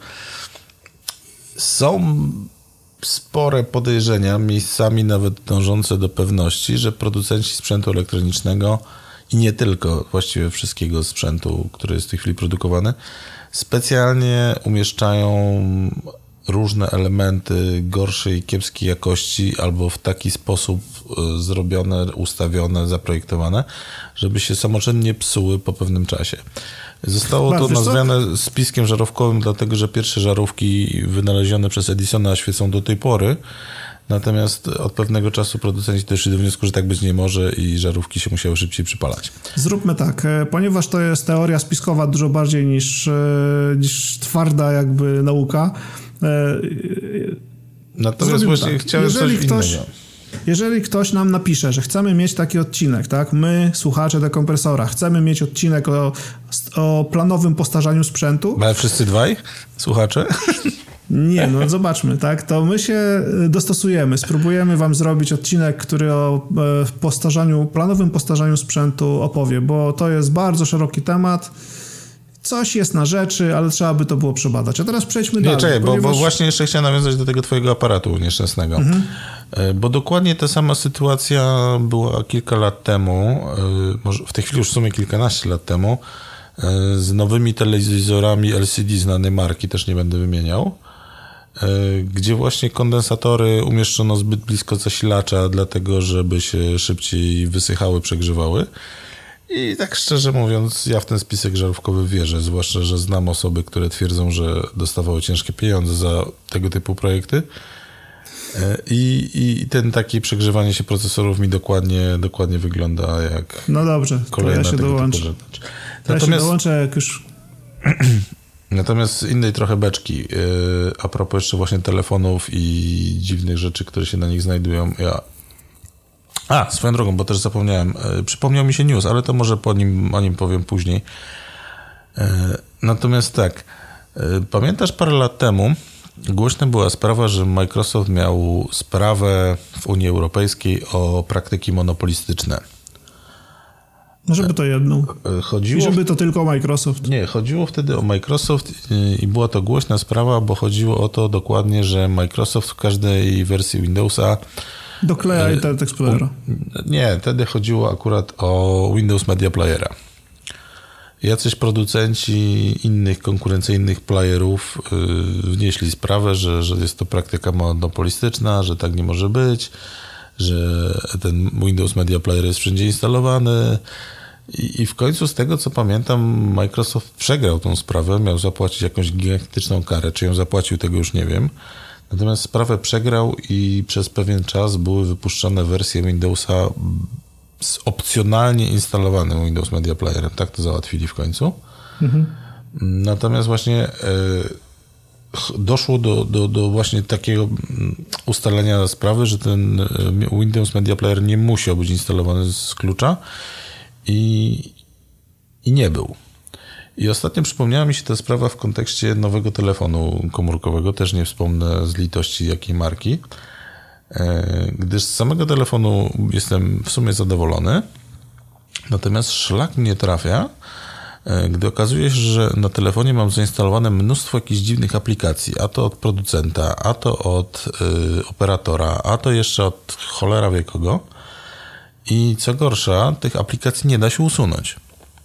są spore podejrzenia, miejscami nawet dążące do pewności, że producenci sprzętu elektronicznego i nie tylko, właściwie wszystkiego sprzętu, który jest w tej chwili produkowany, specjalnie umieszczają różne elementy gorszej, kiepskiej jakości albo w taki sposób zrobione, ustawione, zaprojektowane, żeby się samoczynnie psuły po pewnym czasie. Zostało to nazwane spiskiem żarówkowym, dlatego że pierwsze żarówki wynalezione przez Edisona świecą do tej pory, natomiast od pewnego czasu producenci doszli do wniosku, że tak być nie może i żarówki się musiały szybciej przypalać. Zróbmy tak, ponieważ to jest teoria spiskowa dużo bardziej niż twarda jakby nauka. Natomiast właśnie tak. Chciałem coś innego. Jeżeli ktoś nam napisze, że chcemy mieć taki odcinek, tak? My, słuchacze dekompresora, chcemy mieć odcinek o planowym postarzaniu sprzętu. Ale wszyscy dwaj słuchacze? Nie, no zobaczmy, tak? To my się dostosujemy, spróbujemy wam zrobić odcinek, który o planowym postarzaniu sprzętu opowie, bo to jest bardzo szeroki temat. Coś jest na rzeczy, ale trzeba by to było przebadać. A teraz przejdźmy dalej. Czekaj, bo właśnie jeszcze chciałem nawiązać do tego twojego aparatu nieszczęsnego. Bo dokładnie ta sama sytuacja była kilka lat temu, może w tej chwili już w sumie kilkanaście lat temu, z nowymi telewizorami LCD znanej marki, też nie będę wymieniał, gdzie właśnie kondensatory umieszczono zbyt blisko zasilacza, dlatego żeby się szybciej wysychały, przegrzewały. I tak szczerze mówiąc, ja w ten spisek żarówkowy wierzę, zwłaszcza, że znam osoby, które twierdzą, że dostawały ciężkie pieniądze za tego typu projekty. I ten takie przegrzewanie się procesorów mi dokładnie wygląda jak no dobrze, kolejna to ja się dołączę. Natomiast, ja się dołączę, jak już... Natomiast innej trochę beczki. A propos jeszcze właśnie telefonów i dziwnych rzeczy, które się na nich znajdują. Swoją drogą, bo też zapomniałem. Przypomniał mi się news, ale to może o nim powiem później. Natomiast tak, pamiętasz parę lat temu, Głośna była sprawa, że Microsoft miał sprawę w Unii Europejskiej o praktyki monopolistyczne. No żeby to jedną. Chodziło... I żeby to tylko Microsoft. Nie, chodziło wtedy o Microsoft i była to głośna sprawa, bo chodziło o to dokładnie, że Microsoft w każdej wersji Windowsa dokleja Internet Explorera. Nie, wtedy chodziło akurat o Windows Media Playera. Jacyś producenci innych konkurencyjnych playerów wnieśli sprawę, że jest to praktyka monopolistyczna, że tak nie może być, że ten Windows Media Player jest wszędzie instalowany i w końcu z tego co pamiętam Microsoft przegrał tą sprawę, miał zapłacić jakąś gigantyczną karę, czy ją zapłacił, tego już nie wiem. Natomiast sprawę przegrał i przez pewien czas były wypuszczone wersje Windowsa z opcjonalnie instalowanym Windows Media Playerem. Tak to załatwili w końcu. Natomiast właśnie doszło do właśnie takiego ustalenia sprawy, że ten Windows Media Player nie musiał być instalowany z klucza i nie był. I ostatnio przypomniała mi się ta sprawa w kontekście nowego telefonu komórkowego, też nie wspomnę z litości jakiej marki, gdyż z samego telefonu jestem w sumie zadowolony, natomiast szlak mnie trafia, gdy okazuje się, że na telefonie mam zainstalowane mnóstwo jakichś dziwnych aplikacji, a to od producenta, a to od operatora, a to jeszcze od cholera wie kogo i co gorsza, tych aplikacji nie da się usunąć,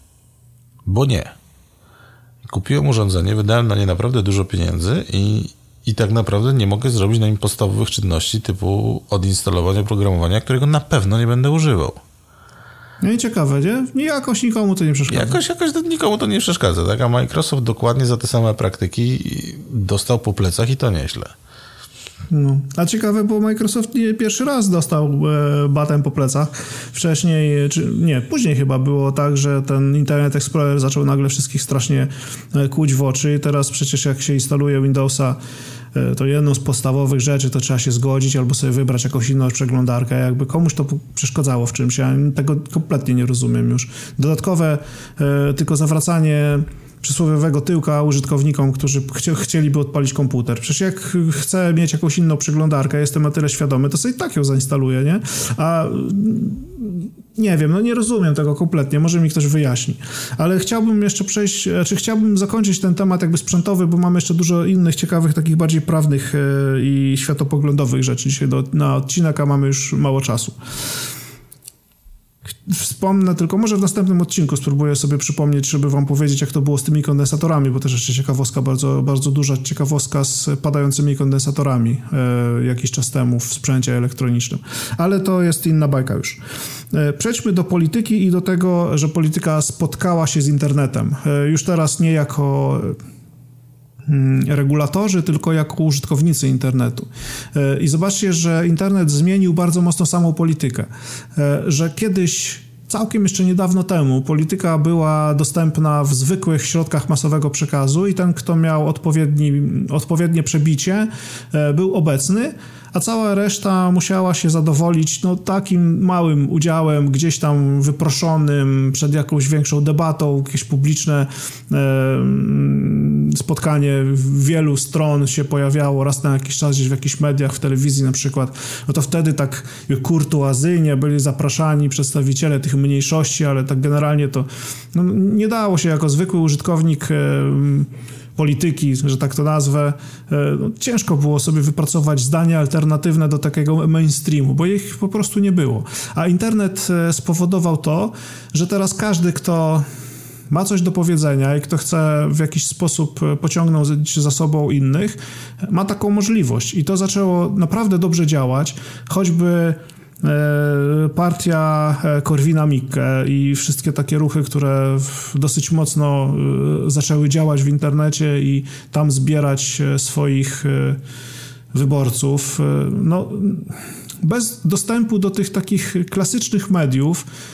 bo nie. Kupiłem urządzenie, wydałem na nie naprawdę dużo pieniędzy i tak naprawdę nie mogę zrobić na nim podstawowych czynności typu odinstalowania oprogramowania, którego na pewno nie będę używał. No i ciekawe, nie? Jakoś nikomu to nie przeszkadza. Jakoś nikomu to nie przeszkadza, tak? A Microsoft dokładnie za te same praktyki dostał po plecach i to nieźle. No. A ciekawe, bo Microsoft nie pierwszy raz dostał batem po plecach. Wcześniej, później chyba było tak, że ten Internet Explorer zaczął nagle wszystkich strasznie kłuć w oczy. Teraz przecież jak się instaluje Windowsa, to jedną z podstawowych rzeczy to trzeba się zgodzić albo sobie wybrać jakąś inną przeglądarkę. Jakby komuś to przeszkadzało w czymś. Ja tego kompletnie nie rozumiem już. Dodatkowe tylko zawracanie przysłowiowego tyłka użytkownikom, którzy chcieliby odpalić komputer. Przecież jak chcę mieć jakąś inną przeglądarkę, jestem na tyle świadomy, to sobie tak ją zainstaluję, nie? A nie wiem, nie rozumiem tego kompletnie, może mi ktoś wyjaśni. Ale chciałbym jeszcze chciałbym zakończyć ten temat jakby sprzętowy, bo mamy jeszcze dużo innych ciekawych, takich bardziej prawnych i światopoglądowych rzeczy dzisiaj na odcinek, a mamy już mało czasu. Wspomnę tylko, może w następnym odcinku spróbuję sobie przypomnieć, żeby wam powiedzieć, jak to było z tymi kondensatorami, bo też jeszcze ciekawostka, bardzo, bardzo duża ciekawostka z padającymi kondensatorami jakiś czas temu w sprzęcie elektronicznym. Ale to jest inna bajka już. Przejdźmy do polityki i do tego, że polityka spotkała się z internetem. Już teraz nie jako regulatorzy, tylko jako użytkownicy internetu. I zobaczcie, że internet zmienił bardzo mocno samą politykę. Że kiedyś, całkiem jeszcze niedawno temu, polityka była dostępna w zwykłych środkach masowego przekazu i ten, kto miał odpowiednie przebicie, był obecny, a cała reszta musiała się zadowolić takim małym udziałem, gdzieś tam wyproszonym przed jakąś większą debatą, jakieś publiczne spotkanie wielu stron się pojawiało raz na jakiś czas gdzieś w jakichś mediach, w telewizji na przykład, to wtedy tak kurtuazyjnie byli zapraszani przedstawiciele tych mniejszości, ale tak generalnie to nie dało się jako zwykły użytkownik polityki, że tak to nazwę, ciężko było sobie wypracować zdania alternatywne do takiego mainstreamu, bo ich po prostu nie było. A internet spowodował to, że teraz każdy, kto ma coś do powiedzenia i kto chce w jakiś sposób pociągnąć za sobą innych, ma taką możliwość. I to zaczęło naprawdę dobrze działać, choćby partia Korwina-Mikke i wszystkie takie ruchy, które dosyć mocno zaczęły działać w internecie i tam zbierać swoich wyborców. Bez dostępu do tych takich klasycznych mediów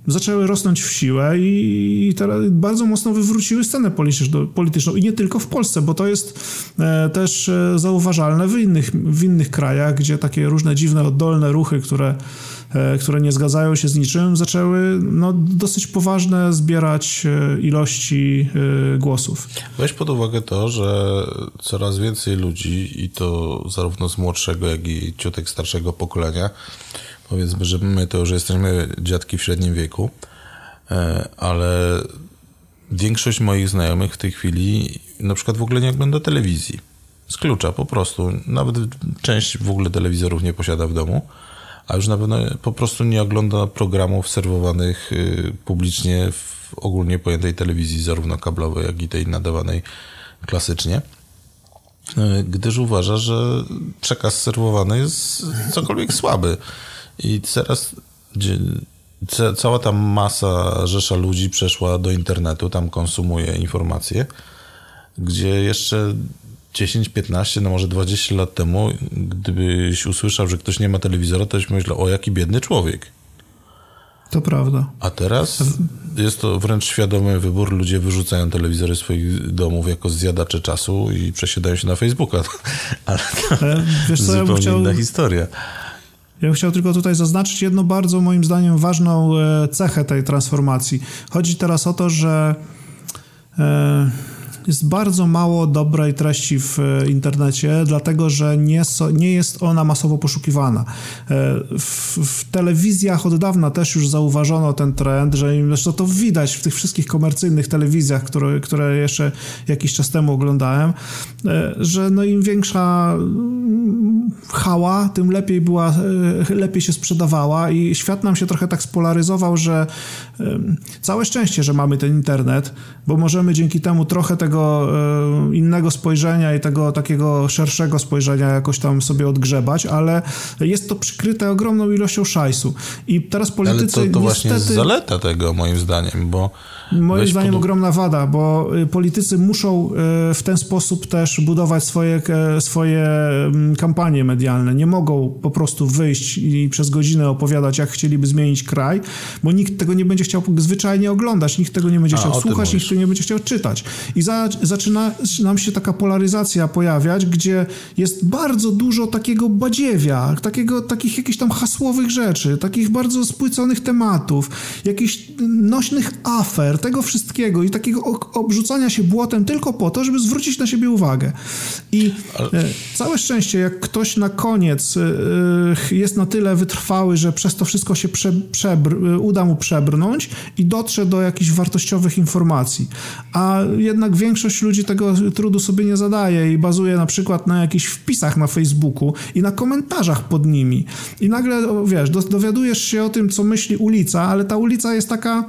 zaczęły rosnąć w siłę i teraz bardzo mocno wywróciły scenę polityczną. I nie tylko w Polsce, bo to jest też zauważalne w innych krajach, gdzie takie różne dziwne, oddolne ruchy, które nie zgadzają się z niczym, zaczęły dosyć poważne zbierać ilości głosów. Weź pod uwagę to, że coraz więcej ludzi, i to zarówno z młodszego, jak i ciutek starszego pokolenia, powiedzmy, że my to już jesteśmy dziadki w średnim wieku, ale większość moich znajomych w tej chwili na przykład w ogóle nie ogląda telewizji. Z klucza po prostu. Nawet część w ogóle telewizorów nie posiada w domu, a już na pewno po prostu nie ogląda programów serwowanych publicznie w ogólnie pojętej telewizji, zarówno kablowej, jak i tej nadawanej klasycznie, gdyż uważa, że przekaz serwowany jest cokolwiek słaby. I teraz cała ta masa, rzesza ludzi przeszła do internetu, tam konsumuje informacje, gdzie jeszcze 10, 15, no może 20 lat temu, gdybyś usłyszał, że ktoś nie ma telewizora, to byś myślał, o jaki biedny człowiek. To prawda. A teraz jest to wręcz świadomy wybór. Ludzie wyrzucają telewizory z swoich domów jako zjadacze czasu i przesiadają się na Facebooka. Ale to wiesz co, zupełnie inna historia. Ja bym chciał tylko tutaj zaznaczyć jedną bardzo, moim zdaniem, ważną cechę tej transformacji. Chodzi teraz o to, że jest bardzo mało dobrej treści w internecie, dlatego że nie jest ona masowo poszukiwana. W telewizjach od dawna też już zauważono ten trend, że zresztą to widać w tych wszystkich komercyjnych telewizjach, które jeszcze jakiś czas temu oglądałem, że im większa chała, tym lepiej się sprzedawała i świat nam się trochę tak spolaryzował, że całe szczęście, że mamy ten internet, bo możemy dzięki temu trochę tego innego spojrzenia i tego takiego szerszego spojrzenia jakoś tam sobie odgrzebać, ale jest to przykryte ogromną ilością szajsu. I teraz politycy ale to właśnie jest zaleta tego, moim zdaniem, bo moim zdaniem ogromna wada, bo politycy muszą w ten sposób też budować swoje kampanie medialne. Nie mogą po prostu wyjść i przez godzinę opowiadać, jak chcieliby zmienić kraj, bo nikt tego nie będzie chciał zwyczajnie oglądać, nikt tego nie będzie chciał słuchać, nikt tego nie będzie chciał czytać. I zaczyna nam się taka polaryzacja pojawiać, gdzie jest bardzo dużo takiego badziewia, takich jakichś tam hasłowych rzeczy, takich bardzo spłyconych tematów, jakichś nośnych afer, tego wszystkiego i takiego obrzucania się błotem tylko po to, żeby zwrócić na siebie uwagę. I całe szczęście, jak ktoś na koniec jest na tyle wytrwały, że przez to wszystko się uda mu przebrnąć i dotrze do jakichś wartościowych informacji. A jednak większość ludzi tego trudu sobie nie zadaje i bazuje na przykład na jakichś wpisach na Facebooku i na komentarzach pod nimi. I nagle, wiesz, dowiadujesz się o tym, co myśli ulica, ale ta ulica jest taka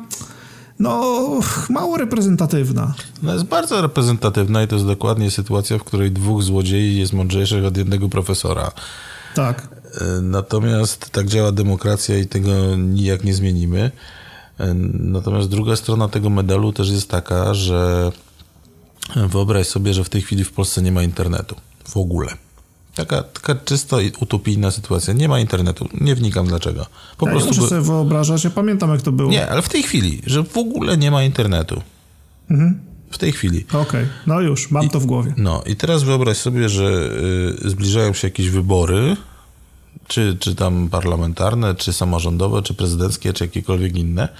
mało reprezentatywna. No jest bardzo reprezentatywna i to jest dokładnie sytuacja, w której dwóch złodziei jest mądrzejszych od jednego profesora. Tak. Natomiast tak działa demokracja i tego nijak nie zmienimy. Natomiast druga strona tego medalu też jest taka, że wyobraź sobie, że w tej chwili w Polsce nie ma internetu. W ogóle. Taka czysto utopijna sytuacja. Nie ma internetu. Nie wnikam dlaczego. Ja muszę sobie wyobrażać. Ja pamiętam, jak to było. Nie, ale w tej chwili, że w ogóle nie ma internetu. Mhm. W tej chwili. Okej. No już, mam to w głowie. No i teraz wyobraź sobie, że zbliżają się jakieś wybory, czy tam parlamentarne, czy samorządowe, czy prezydenckie, czy jakiekolwiek inne.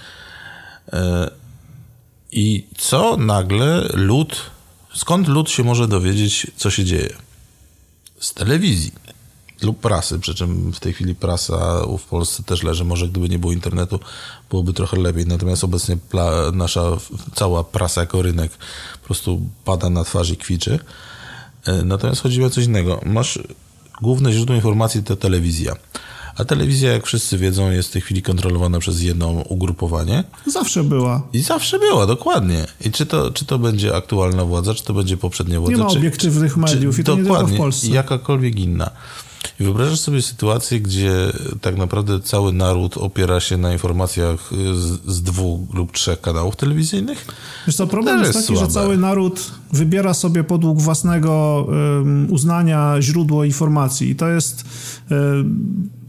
I co nagle skąd lud się może dowiedzieć, co się dzieje? Z telewizji lub prasy, przy czym w tej chwili prasa w Polsce też leży. Może gdyby nie było internetu, byłoby trochę lepiej. Natomiast obecnie nasza cała prasa jako rynek po prostu pada na twarz i kwiczy. Natomiast chodzi o coś innego. Masz główne źródło informacji to telewizja. A telewizja, jak wszyscy wiedzą, jest w tej chwili kontrolowana przez jedno ugrupowanie. Zawsze była. I zawsze była, dokładnie. I czy to będzie aktualna władza, czy to będzie poprzednia władza. Nie ma obiektywnych mediów i to nie tylko w Polsce. Jakakolwiek inna. I wyobrażasz sobie sytuację, gdzie tak naprawdę cały naród opiera się na informacjach z 2 lub 3 kanałów telewizyjnych? Wiesz co, problem jest taki, słabe. Że cały naród wybiera sobie podług własnego uznania źródło informacji. I to jest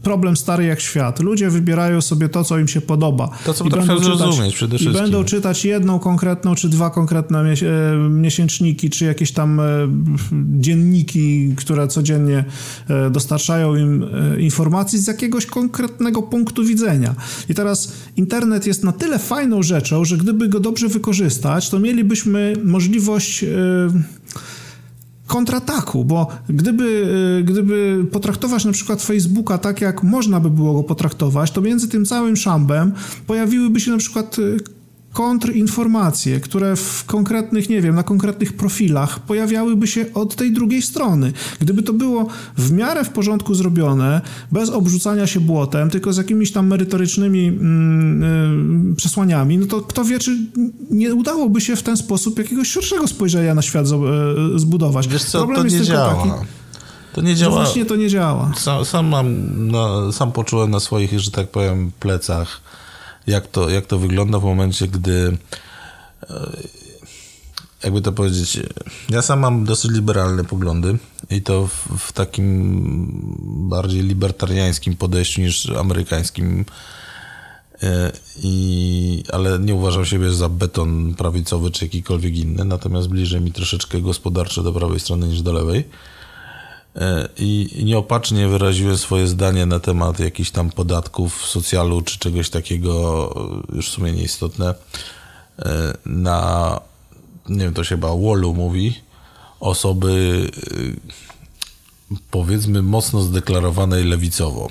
problem stary jak świat. Ludzie wybierają sobie to, co im się podoba. To, co potrafią zrozumieć przede wszystkim. I będą czytać jedną konkretną, czy dwa konkretne miesięczniki, czy jakieś tam dzienniki, które codziennie dostarczają im informacji z jakiegoś konkretnego punktu widzenia. I teraz internet jest na tyle fajną rzeczą, że gdyby go dobrze wykorzystać, to mielibyśmy możliwość kontrataku, bo gdyby potraktować na przykład Facebooka tak, jak można by było go potraktować, to między tym całym szambem pojawiłyby się na przykład kontrinformacje, które w konkretnych, nie wiem, na konkretnych profilach pojawiałyby się od tej drugiej strony. Gdyby to było w miarę w porządku zrobione, bez obrzucania się błotem, tylko z jakimiś tam merytorycznymi przesłaniami, no to kto wie, czy nie udałoby się w ten sposób jakiegoś szerszego spojrzenia na świat zbudować. Wiesz co, problem to nie działa. To nie działa. No właśnie to nie działa. Sam poczułem na swoich, że tak powiem, plecach, jak to wygląda w momencie, gdy, jakby to powiedzieć, ja sam mam dosyć liberalne poglądy i to w takim bardziej libertariańskim podejściu niż amerykańskim, ale nie uważam siebie za beton prawicowy czy jakikolwiek inny, natomiast bliżej mi troszeczkę gospodarcze do prawej strony niż do lewej. I nieopatrznie wyraziłem swoje zdanie na temat jakichś tam podatków, socjalu czy czegoś takiego, już w sumie nieistotne, na, nie wiem, to się chyba Wallu mówi, osoby powiedzmy mocno zdeklarowanej lewicowo.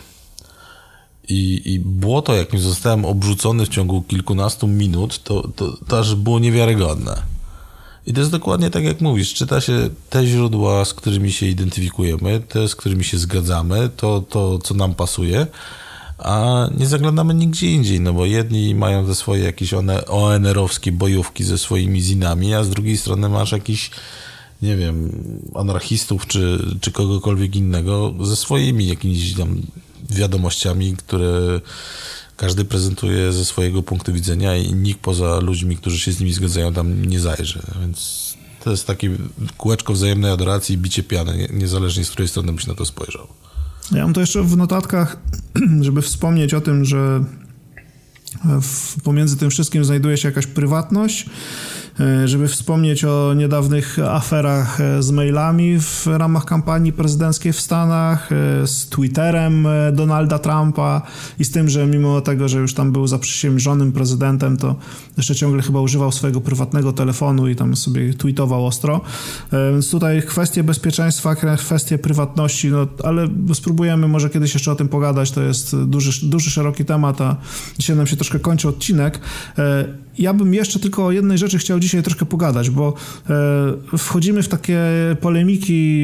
I błoto, jakim zostałem obrzucony w ciągu kilkunastu minut, to aż było niewiarygodne. I to jest dokładnie tak, jak mówisz. Czyta się te źródła, z którymi się identyfikujemy, te, z którymi się zgadzamy, to co nam pasuje, a nie zaglądamy nigdzie indziej, no bo jedni mają te swoje jakieś ONR-owskie bojówki ze swoimi zinami, a z drugiej strony masz jakiś, nie wiem, anarchistów czy kogokolwiek innego ze swoimi jakimiś tam wiadomościami, które każdy prezentuje ze swojego punktu widzenia i nikt poza ludźmi, którzy się z nimi zgadzają, tam nie zajrzy. Więc to jest takie kółeczko wzajemnej adoracji i bicie piany, niezależnie z której strony byś na to spojrzał. Ja mam to jeszcze w notatkach, żeby wspomnieć o tym, że pomiędzy tym wszystkim znajduje się jakaś prywatność, żeby wspomnieć o niedawnych aferach z mailami w ramach kampanii prezydenckiej w Stanach, z Twitterem Donalda Trumpa i z tym, że mimo tego, że już tam był zaprzysiężonym prezydentem, to jeszcze ciągle chyba używał swojego prywatnego telefonu i tam sobie tweetował ostro. Więc tutaj kwestie bezpieczeństwa, kwestie prywatności, no ale spróbujemy może kiedyś jeszcze o tym pogadać, to jest duży, szeroki temat, a dzisiaj nam się troszkę kończy odcinek. Ja bym jeszcze tylko o jednej rzeczy chciał dzisiaj troszkę pogadać, bo wchodzimy w takie polemiki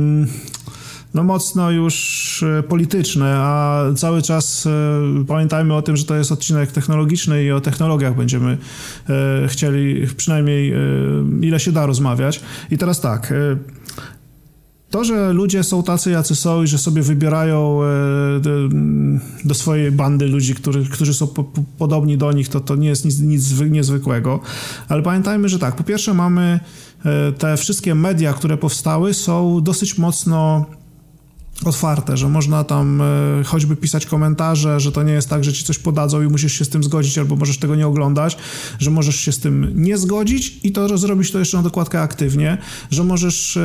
no mocno już polityczne, a cały czas pamiętajmy o tym, że to jest odcinek technologiczny i o technologiach będziemy chcieli przynajmniej ile się da rozmawiać. I teraz tak, to, że ludzie są tacy, jacy są i że sobie wybierają do swojej bandy ludzi, którzy są podobni do nich, to nie jest nic niezwykłego. Ale pamiętajmy, że tak, po pierwsze mamy te wszystkie media, które powstały, są dosyć mocno otwarte, że można tam choćby pisać komentarze, że to nie jest tak, że ci coś podadzą i musisz się z tym zgodzić albo możesz tego nie oglądać, że możesz się z tym nie zgodzić i to zrobić to jeszcze na dokładkę aktywnie, że możesz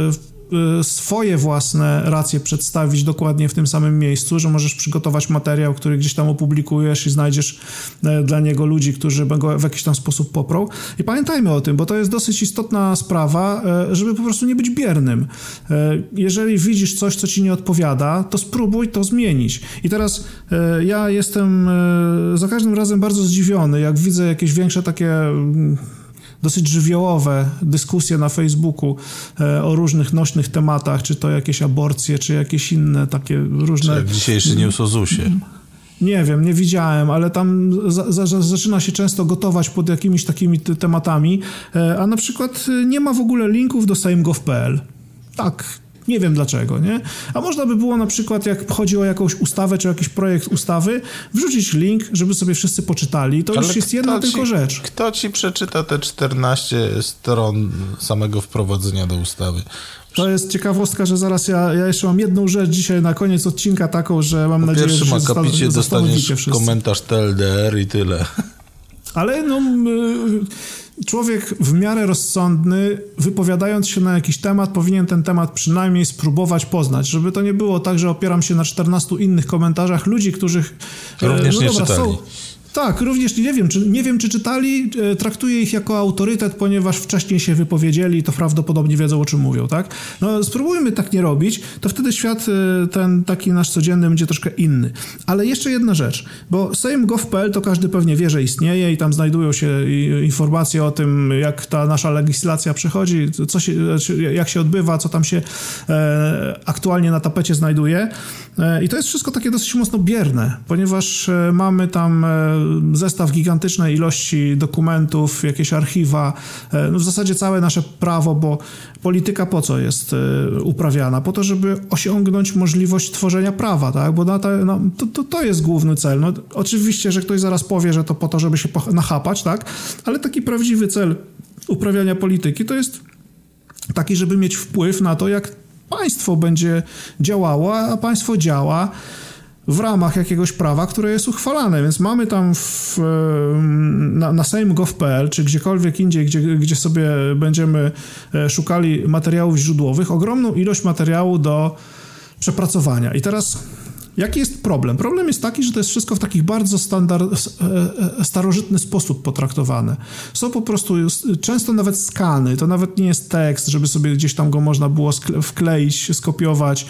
swoje własne racje przedstawić dokładnie w tym samym miejscu, że możesz przygotować materiał, który gdzieś tam opublikujesz i znajdziesz dla niego ludzi, którzy go w jakiś tam sposób poprą. I pamiętajmy o tym, bo to jest dosyć istotna sprawa, żeby po prostu nie być biernym. Jeżeli widzisz coś, co ci nie odpowiada, to spróbuj to zmienić. I teraz ja jestem za każdym razem bardzo zdziwiony, jak widzę jakieś większe takie dosyć żywiołowe dyskusje na Facebooku o różnych nośnych tematach, czy to jakieś aborcje, czy jakieś inne takie różne... Czy jak dzisiejszy news o ZUS-ie. Nie wiem, nie widziałem, ale tam zaczyna się często gotować pod jakimiś takimi tematami, a na przykład nie ma w ogóle linków do sejm.gov.pl. Tak, nie wiem dlaczego, nie? A można by było na przykład, jak chodzi o jakąś ustawę, czy jakiś projekt ustawy, wrzucić link, żeby sobie wszyscy poczytali. To już jest jedna tylko rzecz. Kto ci przeczyta te 14 stron samego wprowadzenia do ustawy? To jest ciekawostka, że zaraz ja jeszcze mam jedną rzecz dzisiaj na koniec odcinka taką, że mam nadzieję, że w pierwszym akapicie dostaniesz komentarz TLDR i tyle. Ale człowiek w miarę rozsądny, wypowiadając się na jakiś temat, powinien ten temat przynajmniej spróbować poznać, żeby to nie było tak, że opieram się na 14 innych komentarzach ludzi, którzy również nie czytali. Tak, również nie wiem, czy czytali, traktuję ich jako autorytet, ponieważ wcześniej się wypowiedzieli, to prawdopodobnie wiedzą, o czym mówią, tak? No, spróbujmy tak nie robić, to wtedy świat ten taki nasz codzienny będzie troszkę inny. Ale jeszcze jedna rzecz, bo Sejm.gov.pl to każdy pewnie wie, że istnieje i tam znajdują się informacje o tym, jak ta nasza legislacja przechodzi, jak się odbywa, co tam się aktualnie na tapecie znajduje. I to jest wszystko takie dosyć mocno bierne, ponieważ mamy tam zestaw gigantycznej ilości dokumentów, jakieś archiwa, w zasadzie całe nasze prawo, bo polityka po co jest uprawiana? Po to, żeby osiągnąć możliwość tworzenia prawa, tak? Bo to jest główny cel. No, oczywiście, że ktoś zaraz powie, że to po to, żeby się nachapać, tak? Ale taki prawdziwy cel uprawiania polityki to jest taki, żeby mieć wpływ na to, jak państwo będzie działało, a państwo działa w ramach jakiegoś prawa, które jest uchwalane, więc mamy tam na sejm.gov.pl czy gdziekolwiek indziej, gdzie sobie będziemy szukali materiałów źródłowych, ogromną ilość materiału do przepracowania. I teraz jaki jest problem? Problem jest taki, że to jest wszystko w takich bardzo starożytny sposób potraktowane. Są po prostu często nawet skany, to nawet nie jest tekst, żeby sobie gdzieś tam go można było wkleić, skopiować,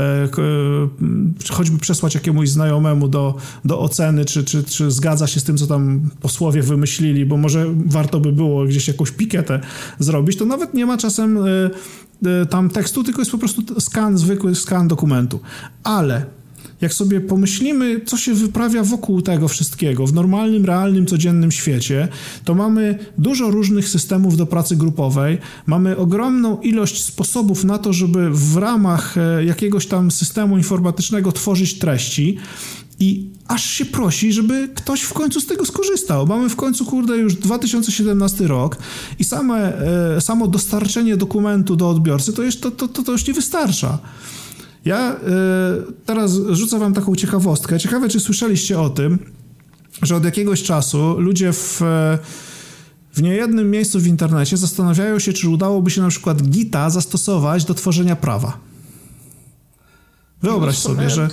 choćby przesłać jakiemuś znajomemu do oceny, czy zgadza się z tym, co tam posłowie wymyślili, bo może warto by było gdzieś jakąś pikietę zrobić. To nawet nie ma czasem tam tekstu, tylko jest po prostu zwykły skan dokumentu. Ale jak sobie pomyślimy, co się wyprawia wokół tego wszystkiego w normalnym, realnym, codziennym świecie, to mamy dużo różnych systemów do pracy grupowej, mamy ogromną ilość sposobów na to, żeby w ramach jakiegoś tam systemu informatycznego tworzyć treści i aż się prosi, żeby ktoś w końcu z tego skorzystał. Mamy w końcu, już 2017 rok i samo dostarczenie dokumentu do odbiorcy to już nie wystarcza. Ja teraz rzucę wam taką ciekawostkę. Ciekawe, czy słyszeliście o tym, że od jakiegoś czasu ludzie w niejednym miejscu w internecie zastanawiają się, czy udałoby się na przykład Gita zastosować do tworzenia prawa. Wyobraź sobie, że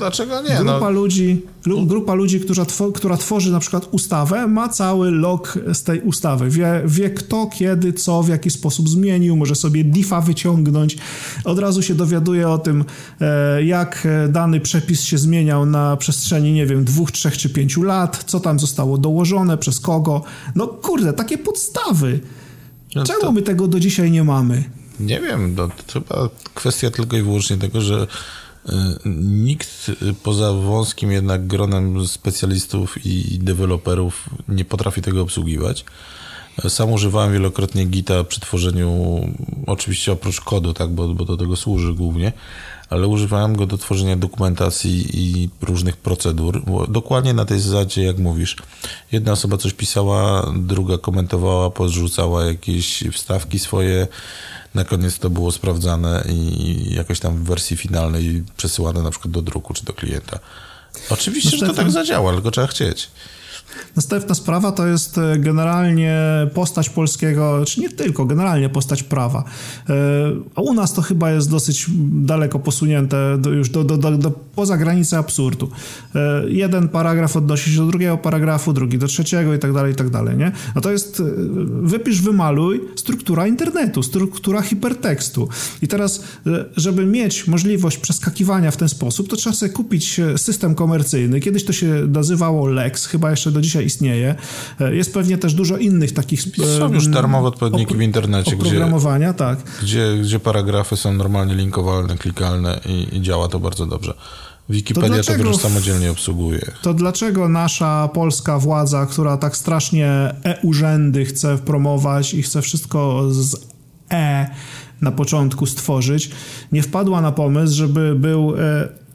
grupa ludzi, która tworzy na przykład ustawę, ma cały log z tej ustawy. Wie kto, kiedy, co, w jaki sposób zmienił, może sobie diffa wyciągnąć. Od razu się dowiaduje o tym, jak dany przepis się zmieniał na przestrzeni, 2, 3 czy 5 lat, co tam zostało dołożone, przez kogo. No kurde, takie podstawy. Czemu my tego do dzisiaj nie mamy? Nie wiem, to chyba kwestia tylko i wyłącznie tego, że nikt poza wąskim jednak gronem specjalistów i deweloperów nie potrafi tego obsługiwać. Sam używałem wielokrotnie Gita przy tworzeniu, oczywiście oprócz kodu, tak, bo do tego służy głównie, ale używałem go do tworzenia dokumentacji i różnych procedur. Dokładnie na tej zasadzie, jak mówisz. Jedna osoba coś pisała, druga komentowała, podrzucała jakieś wstawki swoje. Na koniec to było sprawdzane i jakoś tam w wersji finalnej przesyłane na przykład do druku czy do klienta. Oczywiście, że to tak zadziała, tylko trzeba chcieć. Następna sprawa to jest generalnie postać polskiego, czy nie tylko, generalnie postać prawa. A u nas to chyba jest dosyć daleko posunięte już do poza granicę absurdu. Jeden paragraf odnosi się do drugiego paragrafu, drugi do trzeciego i tak dalej, nie? No to jest wypisz, wymaluj struktura internetu, struktura hipertekstu. I teraz, żeby mieć możliwość przeskakiwania w ten sposób, to trzeba sobie kupić system komercyjny. Kiedyś to się nazywało Lex, chyba jeszcze do dzisiaj istnieje. Jest pewnie też dużo innych takich... Są już darmowe odpowiedniki w internecie, oprogramowania, tak. Gdzie paragrafy są normalnie linkowalne, klikalne i działa to bardzo dobrze. Wikipedia to już samodzielnie obsługuje. To dlaczego nasza polska władza, która tak strasznie e-urzędy chce promować i chce wszystko z na początku stworzyć, nie wpadła na pomysł, żeby był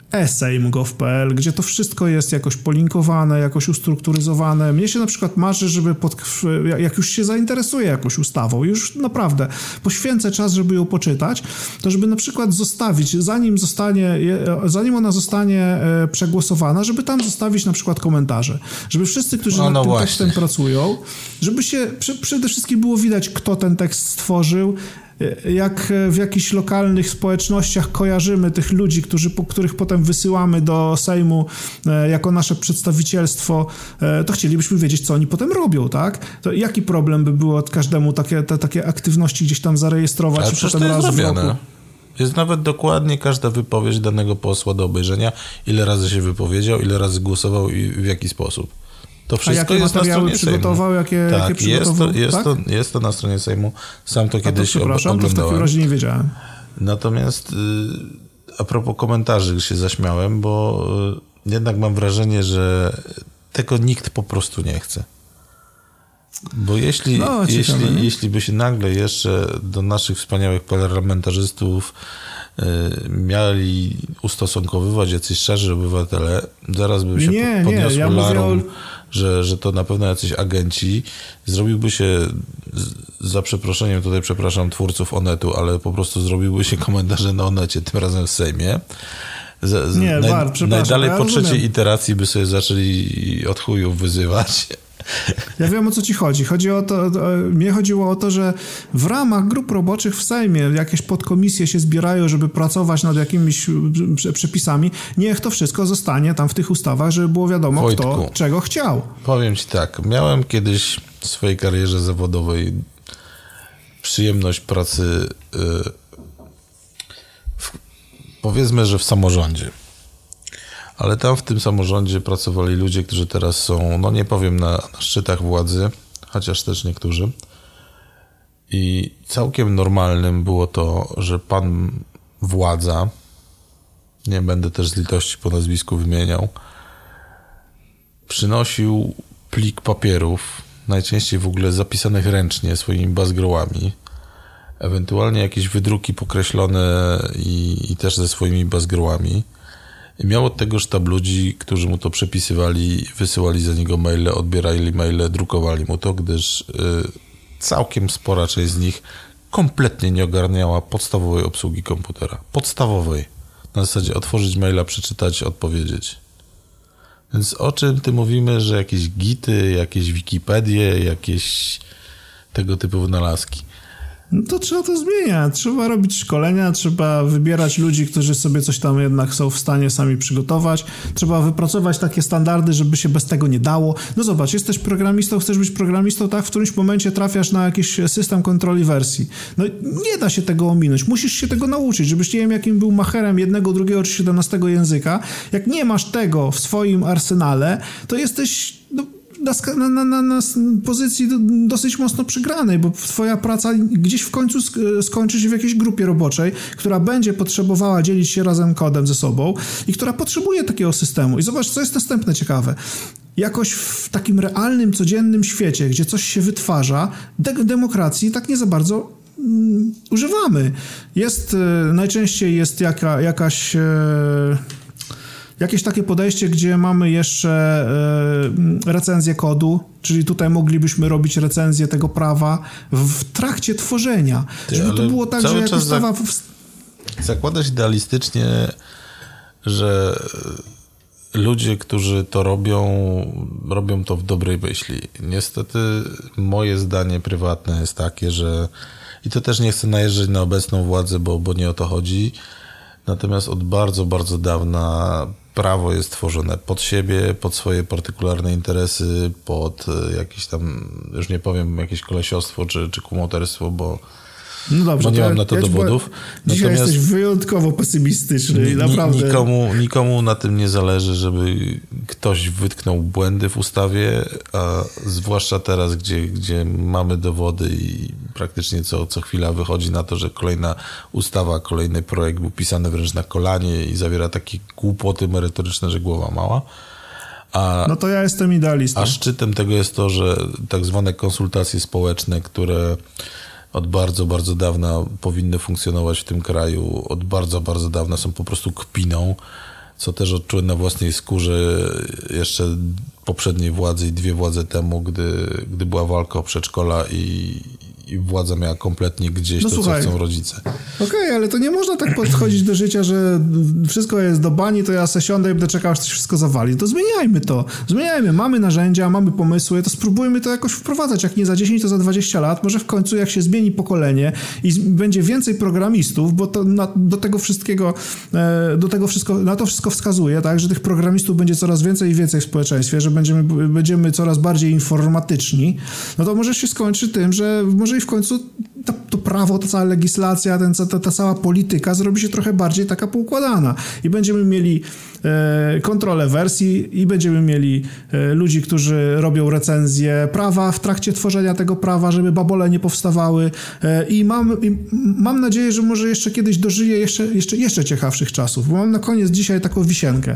e-sejm.gov.pl, gdzie to wszystko jest jakoś polinkowane, jakoś ustrukturyzowane. Mnie się na przykład marzy, żeby jak już się zainteresuję jakąś ustawą, już naprawdę poświęcę czas, żeby ją poczytać, to żeby na przykład zostawić, zanim ona zostanie przegłosowana, żeby tam zostawić na przykład komentarze. Żeby wszyscy, którzy nad tym tekstem pracują, żeby się przede wszystkim było widać, kto ten tekst stworzył, jak w jakichś lokalnych społecznościach kojarzymy tych ludzi, których potem wysyłamy do Sejmu jako nasze przedstawicielstwo, to chcielibyśmy wiedzieć, co oni potem robią, tak? To jaki problem by było każdemu takie aktywności gdzieś tam zarejestrować? Ale przecież to jest zrobione. Jest nawet dokładnie każda wypowiedź danego posła do obejrzenia, ile razy się wypowiedział, ile razy głosował i w jaki sposób. To wszystko jest na stronie przygotował, jakie przygotował? Jest to na stronie Sejmu. Sam to kiedyś oglądałem. To w takim razie nie wiedziałem. Natomiast a propos komentarzy się zaśmiałem, bo jednak mam wrażenie, że tego nikt po prostu nie chce. Bo jeśli by się nagle jeszcze do naszych wspaniałych parlamentarzystów mieli ustosunkowywać jacyś szarzy obywatele, zaraz by się podniosło larum, że to na pewno jacyś agenci. Zrobiłby się, za przeproszeniem, tutaj przepraszam twórców Onetu, ale po prostu zrobiłby się komentarze na Onecie, tym razem w Sejmie. Najdalej po trzeciej iteracji by sobie zaczęli od chujów wyzywać. Ja wiem, o co ci chodzi. Mnie chodziło o to, że w ramach grup roboczych w Sejmie jakieś podkomisje się zbierają, żeby pracować nad jakimiś przepisami. Niech to wszystko zostanie tam w tych ustawach, żeby było wiadomo, Wojtku, kto czego chciał. Powiem ci tak. Miałem kiedyś w swojej karierze zawodowej przyjemność pracy powiedzmy, że w samorządzie. Ale tam w tym samorządzie pracowali ludzie, którzy teraz są, no nie powiem, na szczytach władzy, chociaż też niektórzy. I całkiem normalnym było to, że pan władza, nie będę też z litości po nazwisku wymieniał, przynosił plik papierów, najczęściej w ogóle zapisanych ręcznie swoimi bazgrołami, ewentualnie jakieś wydruki pokreślone i też ze swoimi bazgrołami. I miał od tego sztab ludzi, którzy mu to przepisywali, wysyłali za niego maile, odbierali maile, drukowali mu to, gdyż całkiem spora część z nich kompletnie nie ogarniała podstawowej obsługi komputera. Podstawowej. Na zasadzie otworzyć maila, przeczytać, odpowiedzieć. Więc o czym ty mówimy, że jakieś gity, jakieś Wikipedie, jakieś tego typu wynalazki? No to trzeba to zmieniać. Trzeba robić szkolenia, trzeba wybierać ludzi, którzy sobie coś tam jednak są w stanie sami przygotować. Trzeba wypracować takie standardy, żeby się bez tego nie dało. No zobacz, jesteś programistą, chcesz być programistą, tak? W którymś momencie trafiasz na jakiś system kontroli wersji. No nie da się tego ominąć. Musisz się tego nauczyć, żebyś nie wiem, jakim był macherem jednego, drugiego czy 17 języka. Jak nie masz tego w swoim arsenale, to jesteś na pozycji dosyć mocno przegranej, bo twoja praca gdzieś w końcu skończy się w jakiejś grupie roboczej, która będzie potrzebowała dzielić się razem kodem ze sobą i która potrzebuje takiego systemu. I zobacz, co jest następne ciekawe. Jakoś w takim realnym, codziennym świecie, gdzie coś się wytwarza, demokracji tak nie za bardzo używamy. Najczęściej jest jakieś takie podejście, gdzie mamy jeszcze recenzję kodu, czyli tutaj moglibyśmy robić recenzję tego prawa w trakcie tworzenia. Żeby to było tak, że jak ustawa... Zakładać idealistycznie, że ludzie, którzy to robią to w dobrej myśli. Niestety moje zdanie prywatne jest takie, że i to też nie chcę najeżdżać na obecną władzę, bo nie o to chodzi. Natomiast od bardzo, bardzo dawna prawo jest tworzone pod siebie, pod swoje partykularne interesy, pod jakieś tam, już nie powiem, jakieś kolesiostwo czy kumoterstwo, bo no dobrze, nie mam na to dowodów. Dzisiaj jesteś wyjątkowo pesymistyczny, naprawdę. Nikomu na tym nie zależy, żeby ktoś wytknął błędy w ustawie, a zwłaszcza teraz, gdzie mamy dowody i praktycznie co chwila wychodzi na to, że kolejna ustawa, kolejny projekt był pisany wręcz na kolanie i zawiera takie głupoty merytoryczne, że głowa mała. No to ja jestem idealistą. A szczytem tego jest to, że tak zwane konsultacje społeczne, które od bardzo, bardzo dawna powinny funkcjonować w tym kraju, od bardzo, bardzo dawna są po prostu kpiną. co też odczułem na własnej skórze jeszcze poprzedniej władzy i 2 władze temu, gdy była walka o przedszkola i władza miała kompletnie gdzieś to, słuchaj, co chcą rodzice. Okej, ale to nie można tak podchodzić do życia, że wszystko jest do bani, to ja se siądę i będę czekał, aż to się wszystko zawali. To zmieniajmy to. Zmieniajmy. Mamy narzędzia, mamy pomysły, to spróbujmy to jakoś wprowadzać. Jak nie za 10, to za 20 lat. Może w końcu, jak się zmieni pokolenie i będzie więcej programistów, bo to na to wszystko wskazuje, tak, że tych programistów będzie coraz więcej i więcej w społeczeństwie, że będziemy coraz bardziej informatyczni, no to może się skończy tym, że może i w końcu to prawo, ta cała legislacja, ta cała polityka zrobi się trochę bardziej taka poukładana i będziemy mieli kontrolę wersji i będziemy mieli ludzi, którzy robią recenzję prawa w trakcie tworzenia tego prawa, żeby babole nie powstawały i mam nadzieję, że może jeszcze kiedyś dożyję jeszcze ciekawszych czasów, bo mam na koniec dzisiaj taką wisienkę.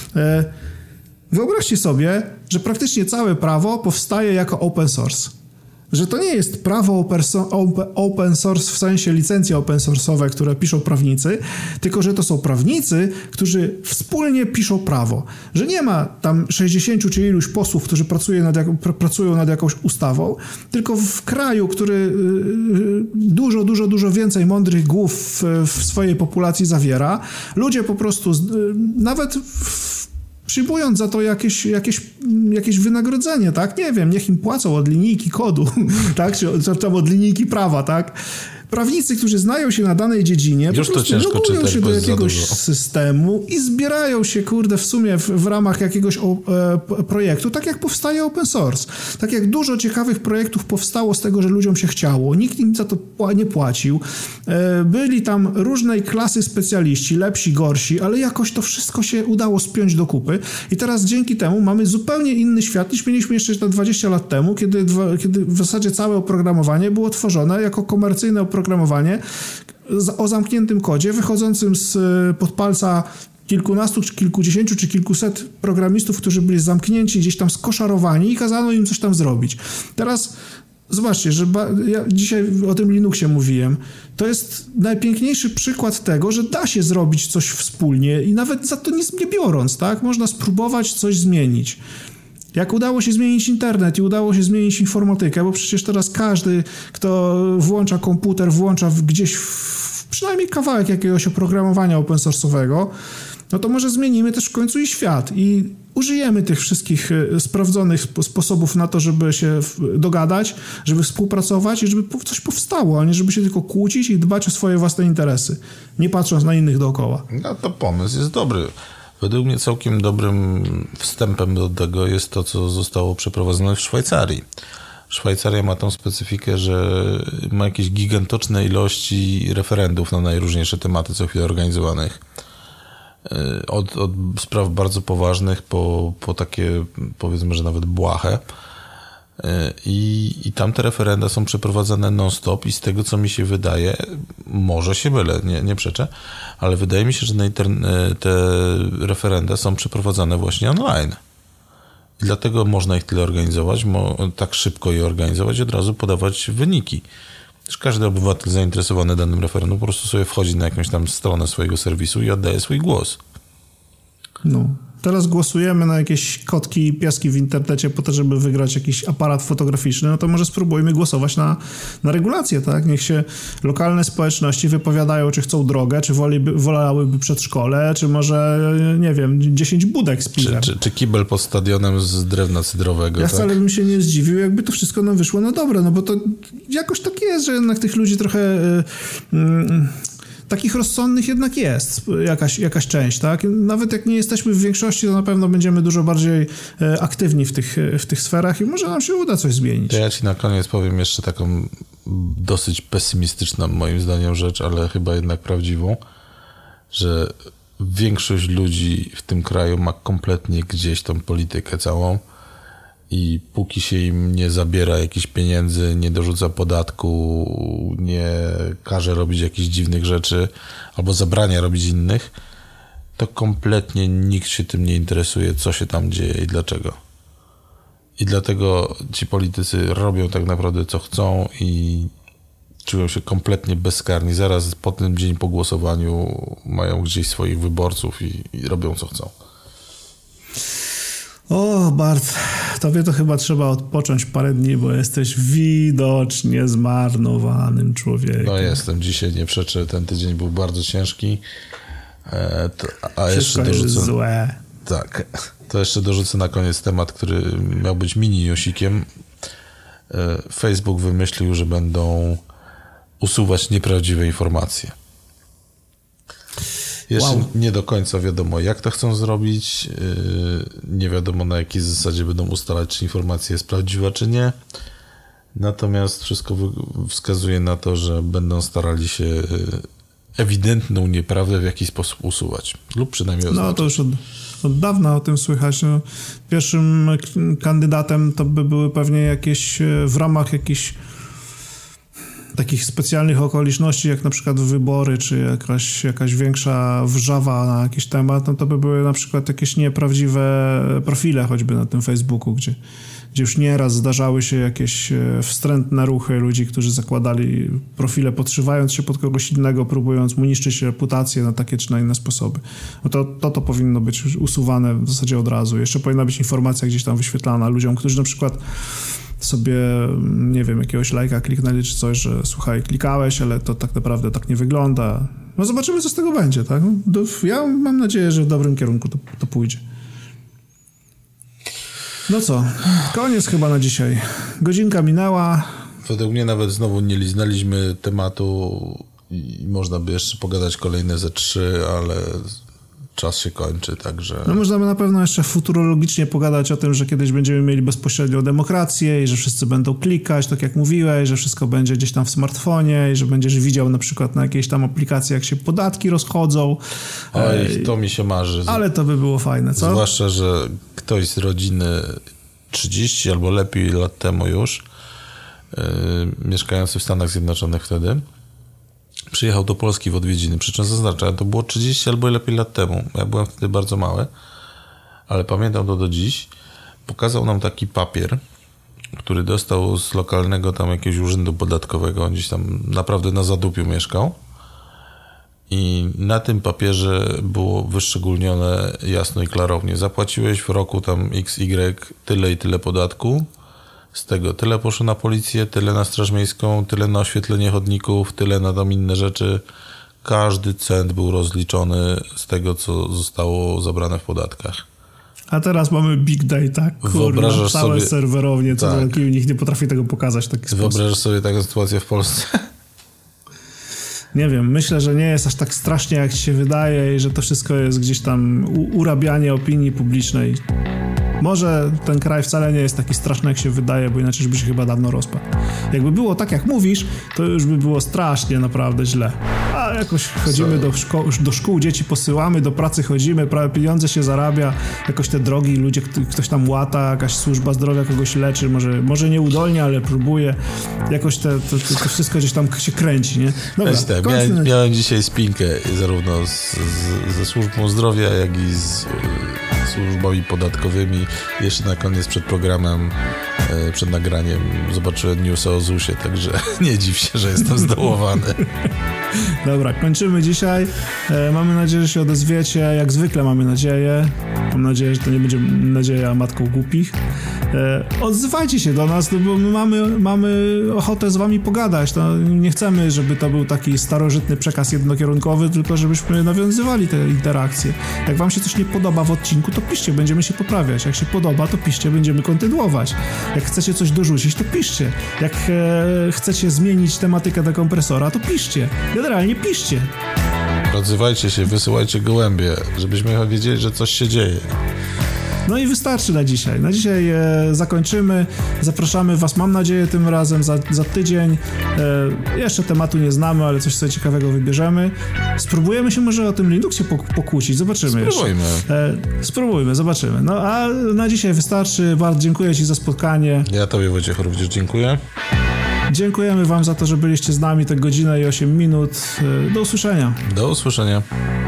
Wyobraźcie sobie, że praktycznie całe prawo powstaje jako open source. Że to nie jest prawo open source w sensie licencje open source'owe, które piszą prawnicy, tylko że to są prawnicy, którzy wspólnie piszą prawo. Że nie ma tam 60 czy iluś posłów, którzy pracują nad jakąś ustawą, tylko w kraju, który dużo więcej mądrych głów w swojej populacji zawiera, ludzie po prostu nawet przyjmując za to jakieś wynagrodzenie, tak? Nie wiem, niech im płacą od linijki kodu, tak? Czy od linijki prawa, tak? Prawnicy, którzy znają się na danej dziedzinie, już po prostu logują się do jakiegoś systemu i zbierają się, w sumie w ramach jakiegoś projektu, tak jak powstaje open source. Tak jak dużo ciekawych projektów powstało z tego, że ludziom się chciało. Nikt im za to nie płacił. Byli tam różnej klasy specjaliści, lepsi, gorsi, ale jakoś to wszystko się udało spiąć do kupy i teraz dzięki temu mamy zupełnie inny świat niż mieliśmy jeszcze 20 lat temu, kiedy w zasadzie całe oprogramowanie było tworzone jako komercyjne oprogramowanie o zamkniętym kodzie, wychodzącym pod palca kilkunastu, czy kilkudziesięciu, czy kilkuset programistów, którzy byli zamknięci, gdzieś tam skoszarowani i kazano im coś tam zrobić. Teraz zobaczcie, że ja dzisiaj o tym Linuxie mówiłem. To jest najpiękniejszy przykład tego, że da się zrobić coś wspólnie i nawet za to nic nie biorąc, tak? Można spróbować coś zmienić. Jak udało się zmienić internet i udało się zmienić informatykę, bo przecież teraz każdy, kto włącza komputer, włącza gdzieś przynajmniej kawałek jakiegoś oprogramowania open source'owego, no to może zmienimy też w końcu i świat i użyjemy tych wszystkich sprawdzonych sposobów na to, żeby się dogadać, żeby współpracować i żeby coś powstało, a nie żeby się tylko kłócić i dbać o swoje własne interesy, nie patrząc na innych dookoła. No to pomysł jest dobry. Według mnie całkiem dobrym wstępem do tego jest to, co zostało przeprowadzone w Szwajcarii. Szwajcaria ma tą specyfikę, że ma jakieś gigantyczne ilości referendów na najróżniejsze tematy co chwilę organizowanych. Od spraw bardzo poważnych po takie, powiedzmy, że nawet błahe. I tam te referenda są przeprowadzane non-stop i z tego, co mi się wydaje, może się mylę, nie przeczę, ale wydaje mi się, że te referenda są przeprowadzane właśnie online. I dlatego można ich tyle organizować, tak szybko je organizować i od razu podawać wyniki. Też każdy obywatel zainteresowany danym referendum po prostu sobie wchodzi na jakąś tam stronę swojego serwisu i oddaje swój głos. No. Teraz głosujemy na jakieś kotki i pieski w internecie po to, żeby wygrać jakiś aparat fotograficzny, no to może spróbujmy głosować na regulacje, tak? Niech się lokalne społeczności wypowiadają, czy chcą drogę, czy wolałyby przedszkole, czy może, nie wiem, 10 budek z piwem. Czy kibel pod stadionem z drewna cydrowego. Ja wcale bym się nie zdziwił, jakby to wszystko nam wyszło na dobre, no bo to jakoś tak jest, że jednak tych ludzi trochę... Takich rozsądnych jednak jest jakaś część, tak? Nawet jak nie jesteśmy w większości, to na pewno będziemy dużo bardziej aktywni w tych sferach i może nam się uda coś zmienić. To ja ci na koniec powiem jeszcze taką dosyć pesymistyczną moim zdaniem rzecz, ale chyba jednak prawdziwą, że większość ludzi w tym kraju ma kompletnie gdzieś tą politykę całą i póki się im nie zabiera jakichś pieniędzy, nie dorzuca podatku, nie każe robić jakichś dziwnych rzeczy albo zabrania robić innych, to kompletnie nikt się tym nie interesuje, co się tam dzieje i dlaczego. I dlatego ci politycy robią tak naprawdę co chcą i czują się kompletnie bezkarni. Zaraz po tym dzień po głosowaniu mają gdzieś swoich wyborców i robią co chcą. O, Bart, tobie to chyba trzeba odpocząć parę dni, bo jesteś widocznie zmarnowanym człowiekiem. No jestem, dzisiaj nie przeczę, ten tydzień był bardzo ciężki. A jeszcze dorzucę... jest złe. Tak, to jeszcze dorzucę na koniec temat, który miał być mini-newsikiem. Facebook wymyślił, że będą usuwać nieprawdziwe informacje. Jeszcze nie do końca wiadomo, jak to chcą zrobić. Nie wiadomo, na jakiej zasadzie będą ustalać, czy informacja jest prawdziwa, czy nie. Natomiast wszystko wskazuje na to, że będą starali się ewidentną nieprawdę w jakiś sposób usuwać. Lub przynajmniej oznaczać. No to już od dawna o tym słychać. No, pierwszym kandydatem to by były pewnie jakieś w ramach jakichś takich specjalnych okoliczności, jak na przykład wybory, czy jakaś większa wrzawa na jakiś temat, no to by były na przykład jakieś nieprawdziwe profile choćby na tym Facebooku, gdzie już nieraz zdarzały się jakieś wstrętne ruchy ludzi, którzy zakładali profile podszywając się pod kogoś innego, próbując mu niszczyć reputację na takie czy na inne sposoby. No to powinno być usuwane w zasadzie od razu. Jeszcze powinna być informacja gdzieś tam wyświetlana ludziom, którzy na przykład sobie, nie wiem, jakiegoś lajka kliknęli czy coś, że słuchaj, klikałeś, ale to tak naprawdę tak nie wygląda. No zobaczymy, co z tego będzie, tak? Ja mam nadzieję, że w dobrym kierunku to pójdzie. No co, koniec chyba na dzisiaj. Godzinka minęła. Według mnie nawet znowu nie liznęliśmy tematu i można by jeszcze pogadać kolejne ze 3, ale czas się kończy, także... No można by na pewno jeszcze futurologicznie pogadać o tym, że kiedyś będziemy mieli bezpośrednią demokrację i że wszyscy będą klikać, tak jak mówiłeś, że wszystko będzie gdzieś tam w smartfonie i że będziesz widział na przykład na jakiejś tam aplikacji, jak się podatki rozchodzą. Oj, to mi się marzy. Ale to by było fajne, co? Zwłaszcza, że ktoś z rodziny 30 albo lepiej lat temu już, mieszkający w Stanach Zjednoczonych wtedy, przyjechał do Polski w odwiedziny, przy czym zaznaczałem, to było 30 albo lepiej lat temu. Ja byłem wtedy bardzo mały, ale pamiętam to do dziś. Pokazał nam taki papier, który dostał z lokalnego tam jakiegoś urzędu podatkowego. On gdzieś tam naprawdę na zadupiu mieszkał. I na tym papierze było wyszczególnione jasno i klarownie. Zapłaciłeś w roku tam XY tyle i tyle podatku. Z tego tyle poszło na policję, tyle na straż miejską, tyle na oświetlenie chodników, tyle na tam inne rzeczy. Każdy cent był rozliczony z tego, co zostało zabrane w podatkach. A teraz mamy big data, kurwa, całe sobie... serwerownie, co tak. Nikt nie potrafi tego pokazać w taki sposób. Wyobrażasz sobie taką sytuację w Polsce? Nie wiem, myślę, że nie jest aż tak strasznie, jak ci się wydaje i że to wszystko jest gdzieś tam urabianie opinii publicznej. Może ten kraj wcale nie jest taki straszny, jak się wydaje, bo inaczej by się chyba dawno rozpadł. Jakby było tak, jak mówisz, to już by było strasznie naprawdę źle. A jakoś chodzimy do szkół, dzieci posyłamy, do pracy chodzimy, pieniądze się zarabia, jakoś te drogi, ludzie, ktoś tam łata, jakaś służba zdrowia kogoś leczy, może nieudolnie, ale próbuje. Jakoś to wszystko gdzieś tam się kręci, nie? Dobra, miałem dzisiaj spinkę zarówno ze służbą zdrowia, jak i z służbami podatkowymi. Jeszcze na koniec przed programem, przed nagraniem zobaczyłem newsa o ZUS-ie, także nie dziw się, że jestem zdołowany. Dobra, kończymy dzisiaj. Mamy nadzieję, że się odezwiecie. Jak zwykle mamy nadzieję. Mam nadzieję, że to nie będzie nadzieja matką głupich. Odzywajcie się do nas, bo my mamy ochotę z wami pogadać. To nie chcemy, żeby to był taki starożytny przekaz jednokierunkowy, tylko żebyśmy nawiązywali te interakcje. Jak wam się coś nie podoba w odcinku, to piszcie, będziemy się poprawiać. Jak się podoba, to piszcie, będziemy kontynuować. Jak chcecie coś dorzucić, to piszcie. Jak chcecie zmienić tematykę dekompresora, to piszcie. Generalnie piszcie. Odzywajcie się, wysyłajcie gołębie, żebyśmy wiedzieli, że coś się dzieje. No i wystarczy na dzisiaj. Na dzisiaj zakończymy. Zapraszamy was, mam nadzieję, tym razem za tydzień. Jeszcze tematu nie znamy, ale coś sobie ciekawego wybierzemy. Spróbujemy się może o tym Linuxie pokłócić. Zobaczymy. Spróbujmy, zobaczymy. No a na dzisiaj wystarczy. Bardzo dziękuję ci za spotkanie. Ja tobie, Wojciech, również dziękuję. Dziękujemy wam za to, że byliście z nami tę godzinę i 8 minut. Do usłyszenia. Do usłyszenia.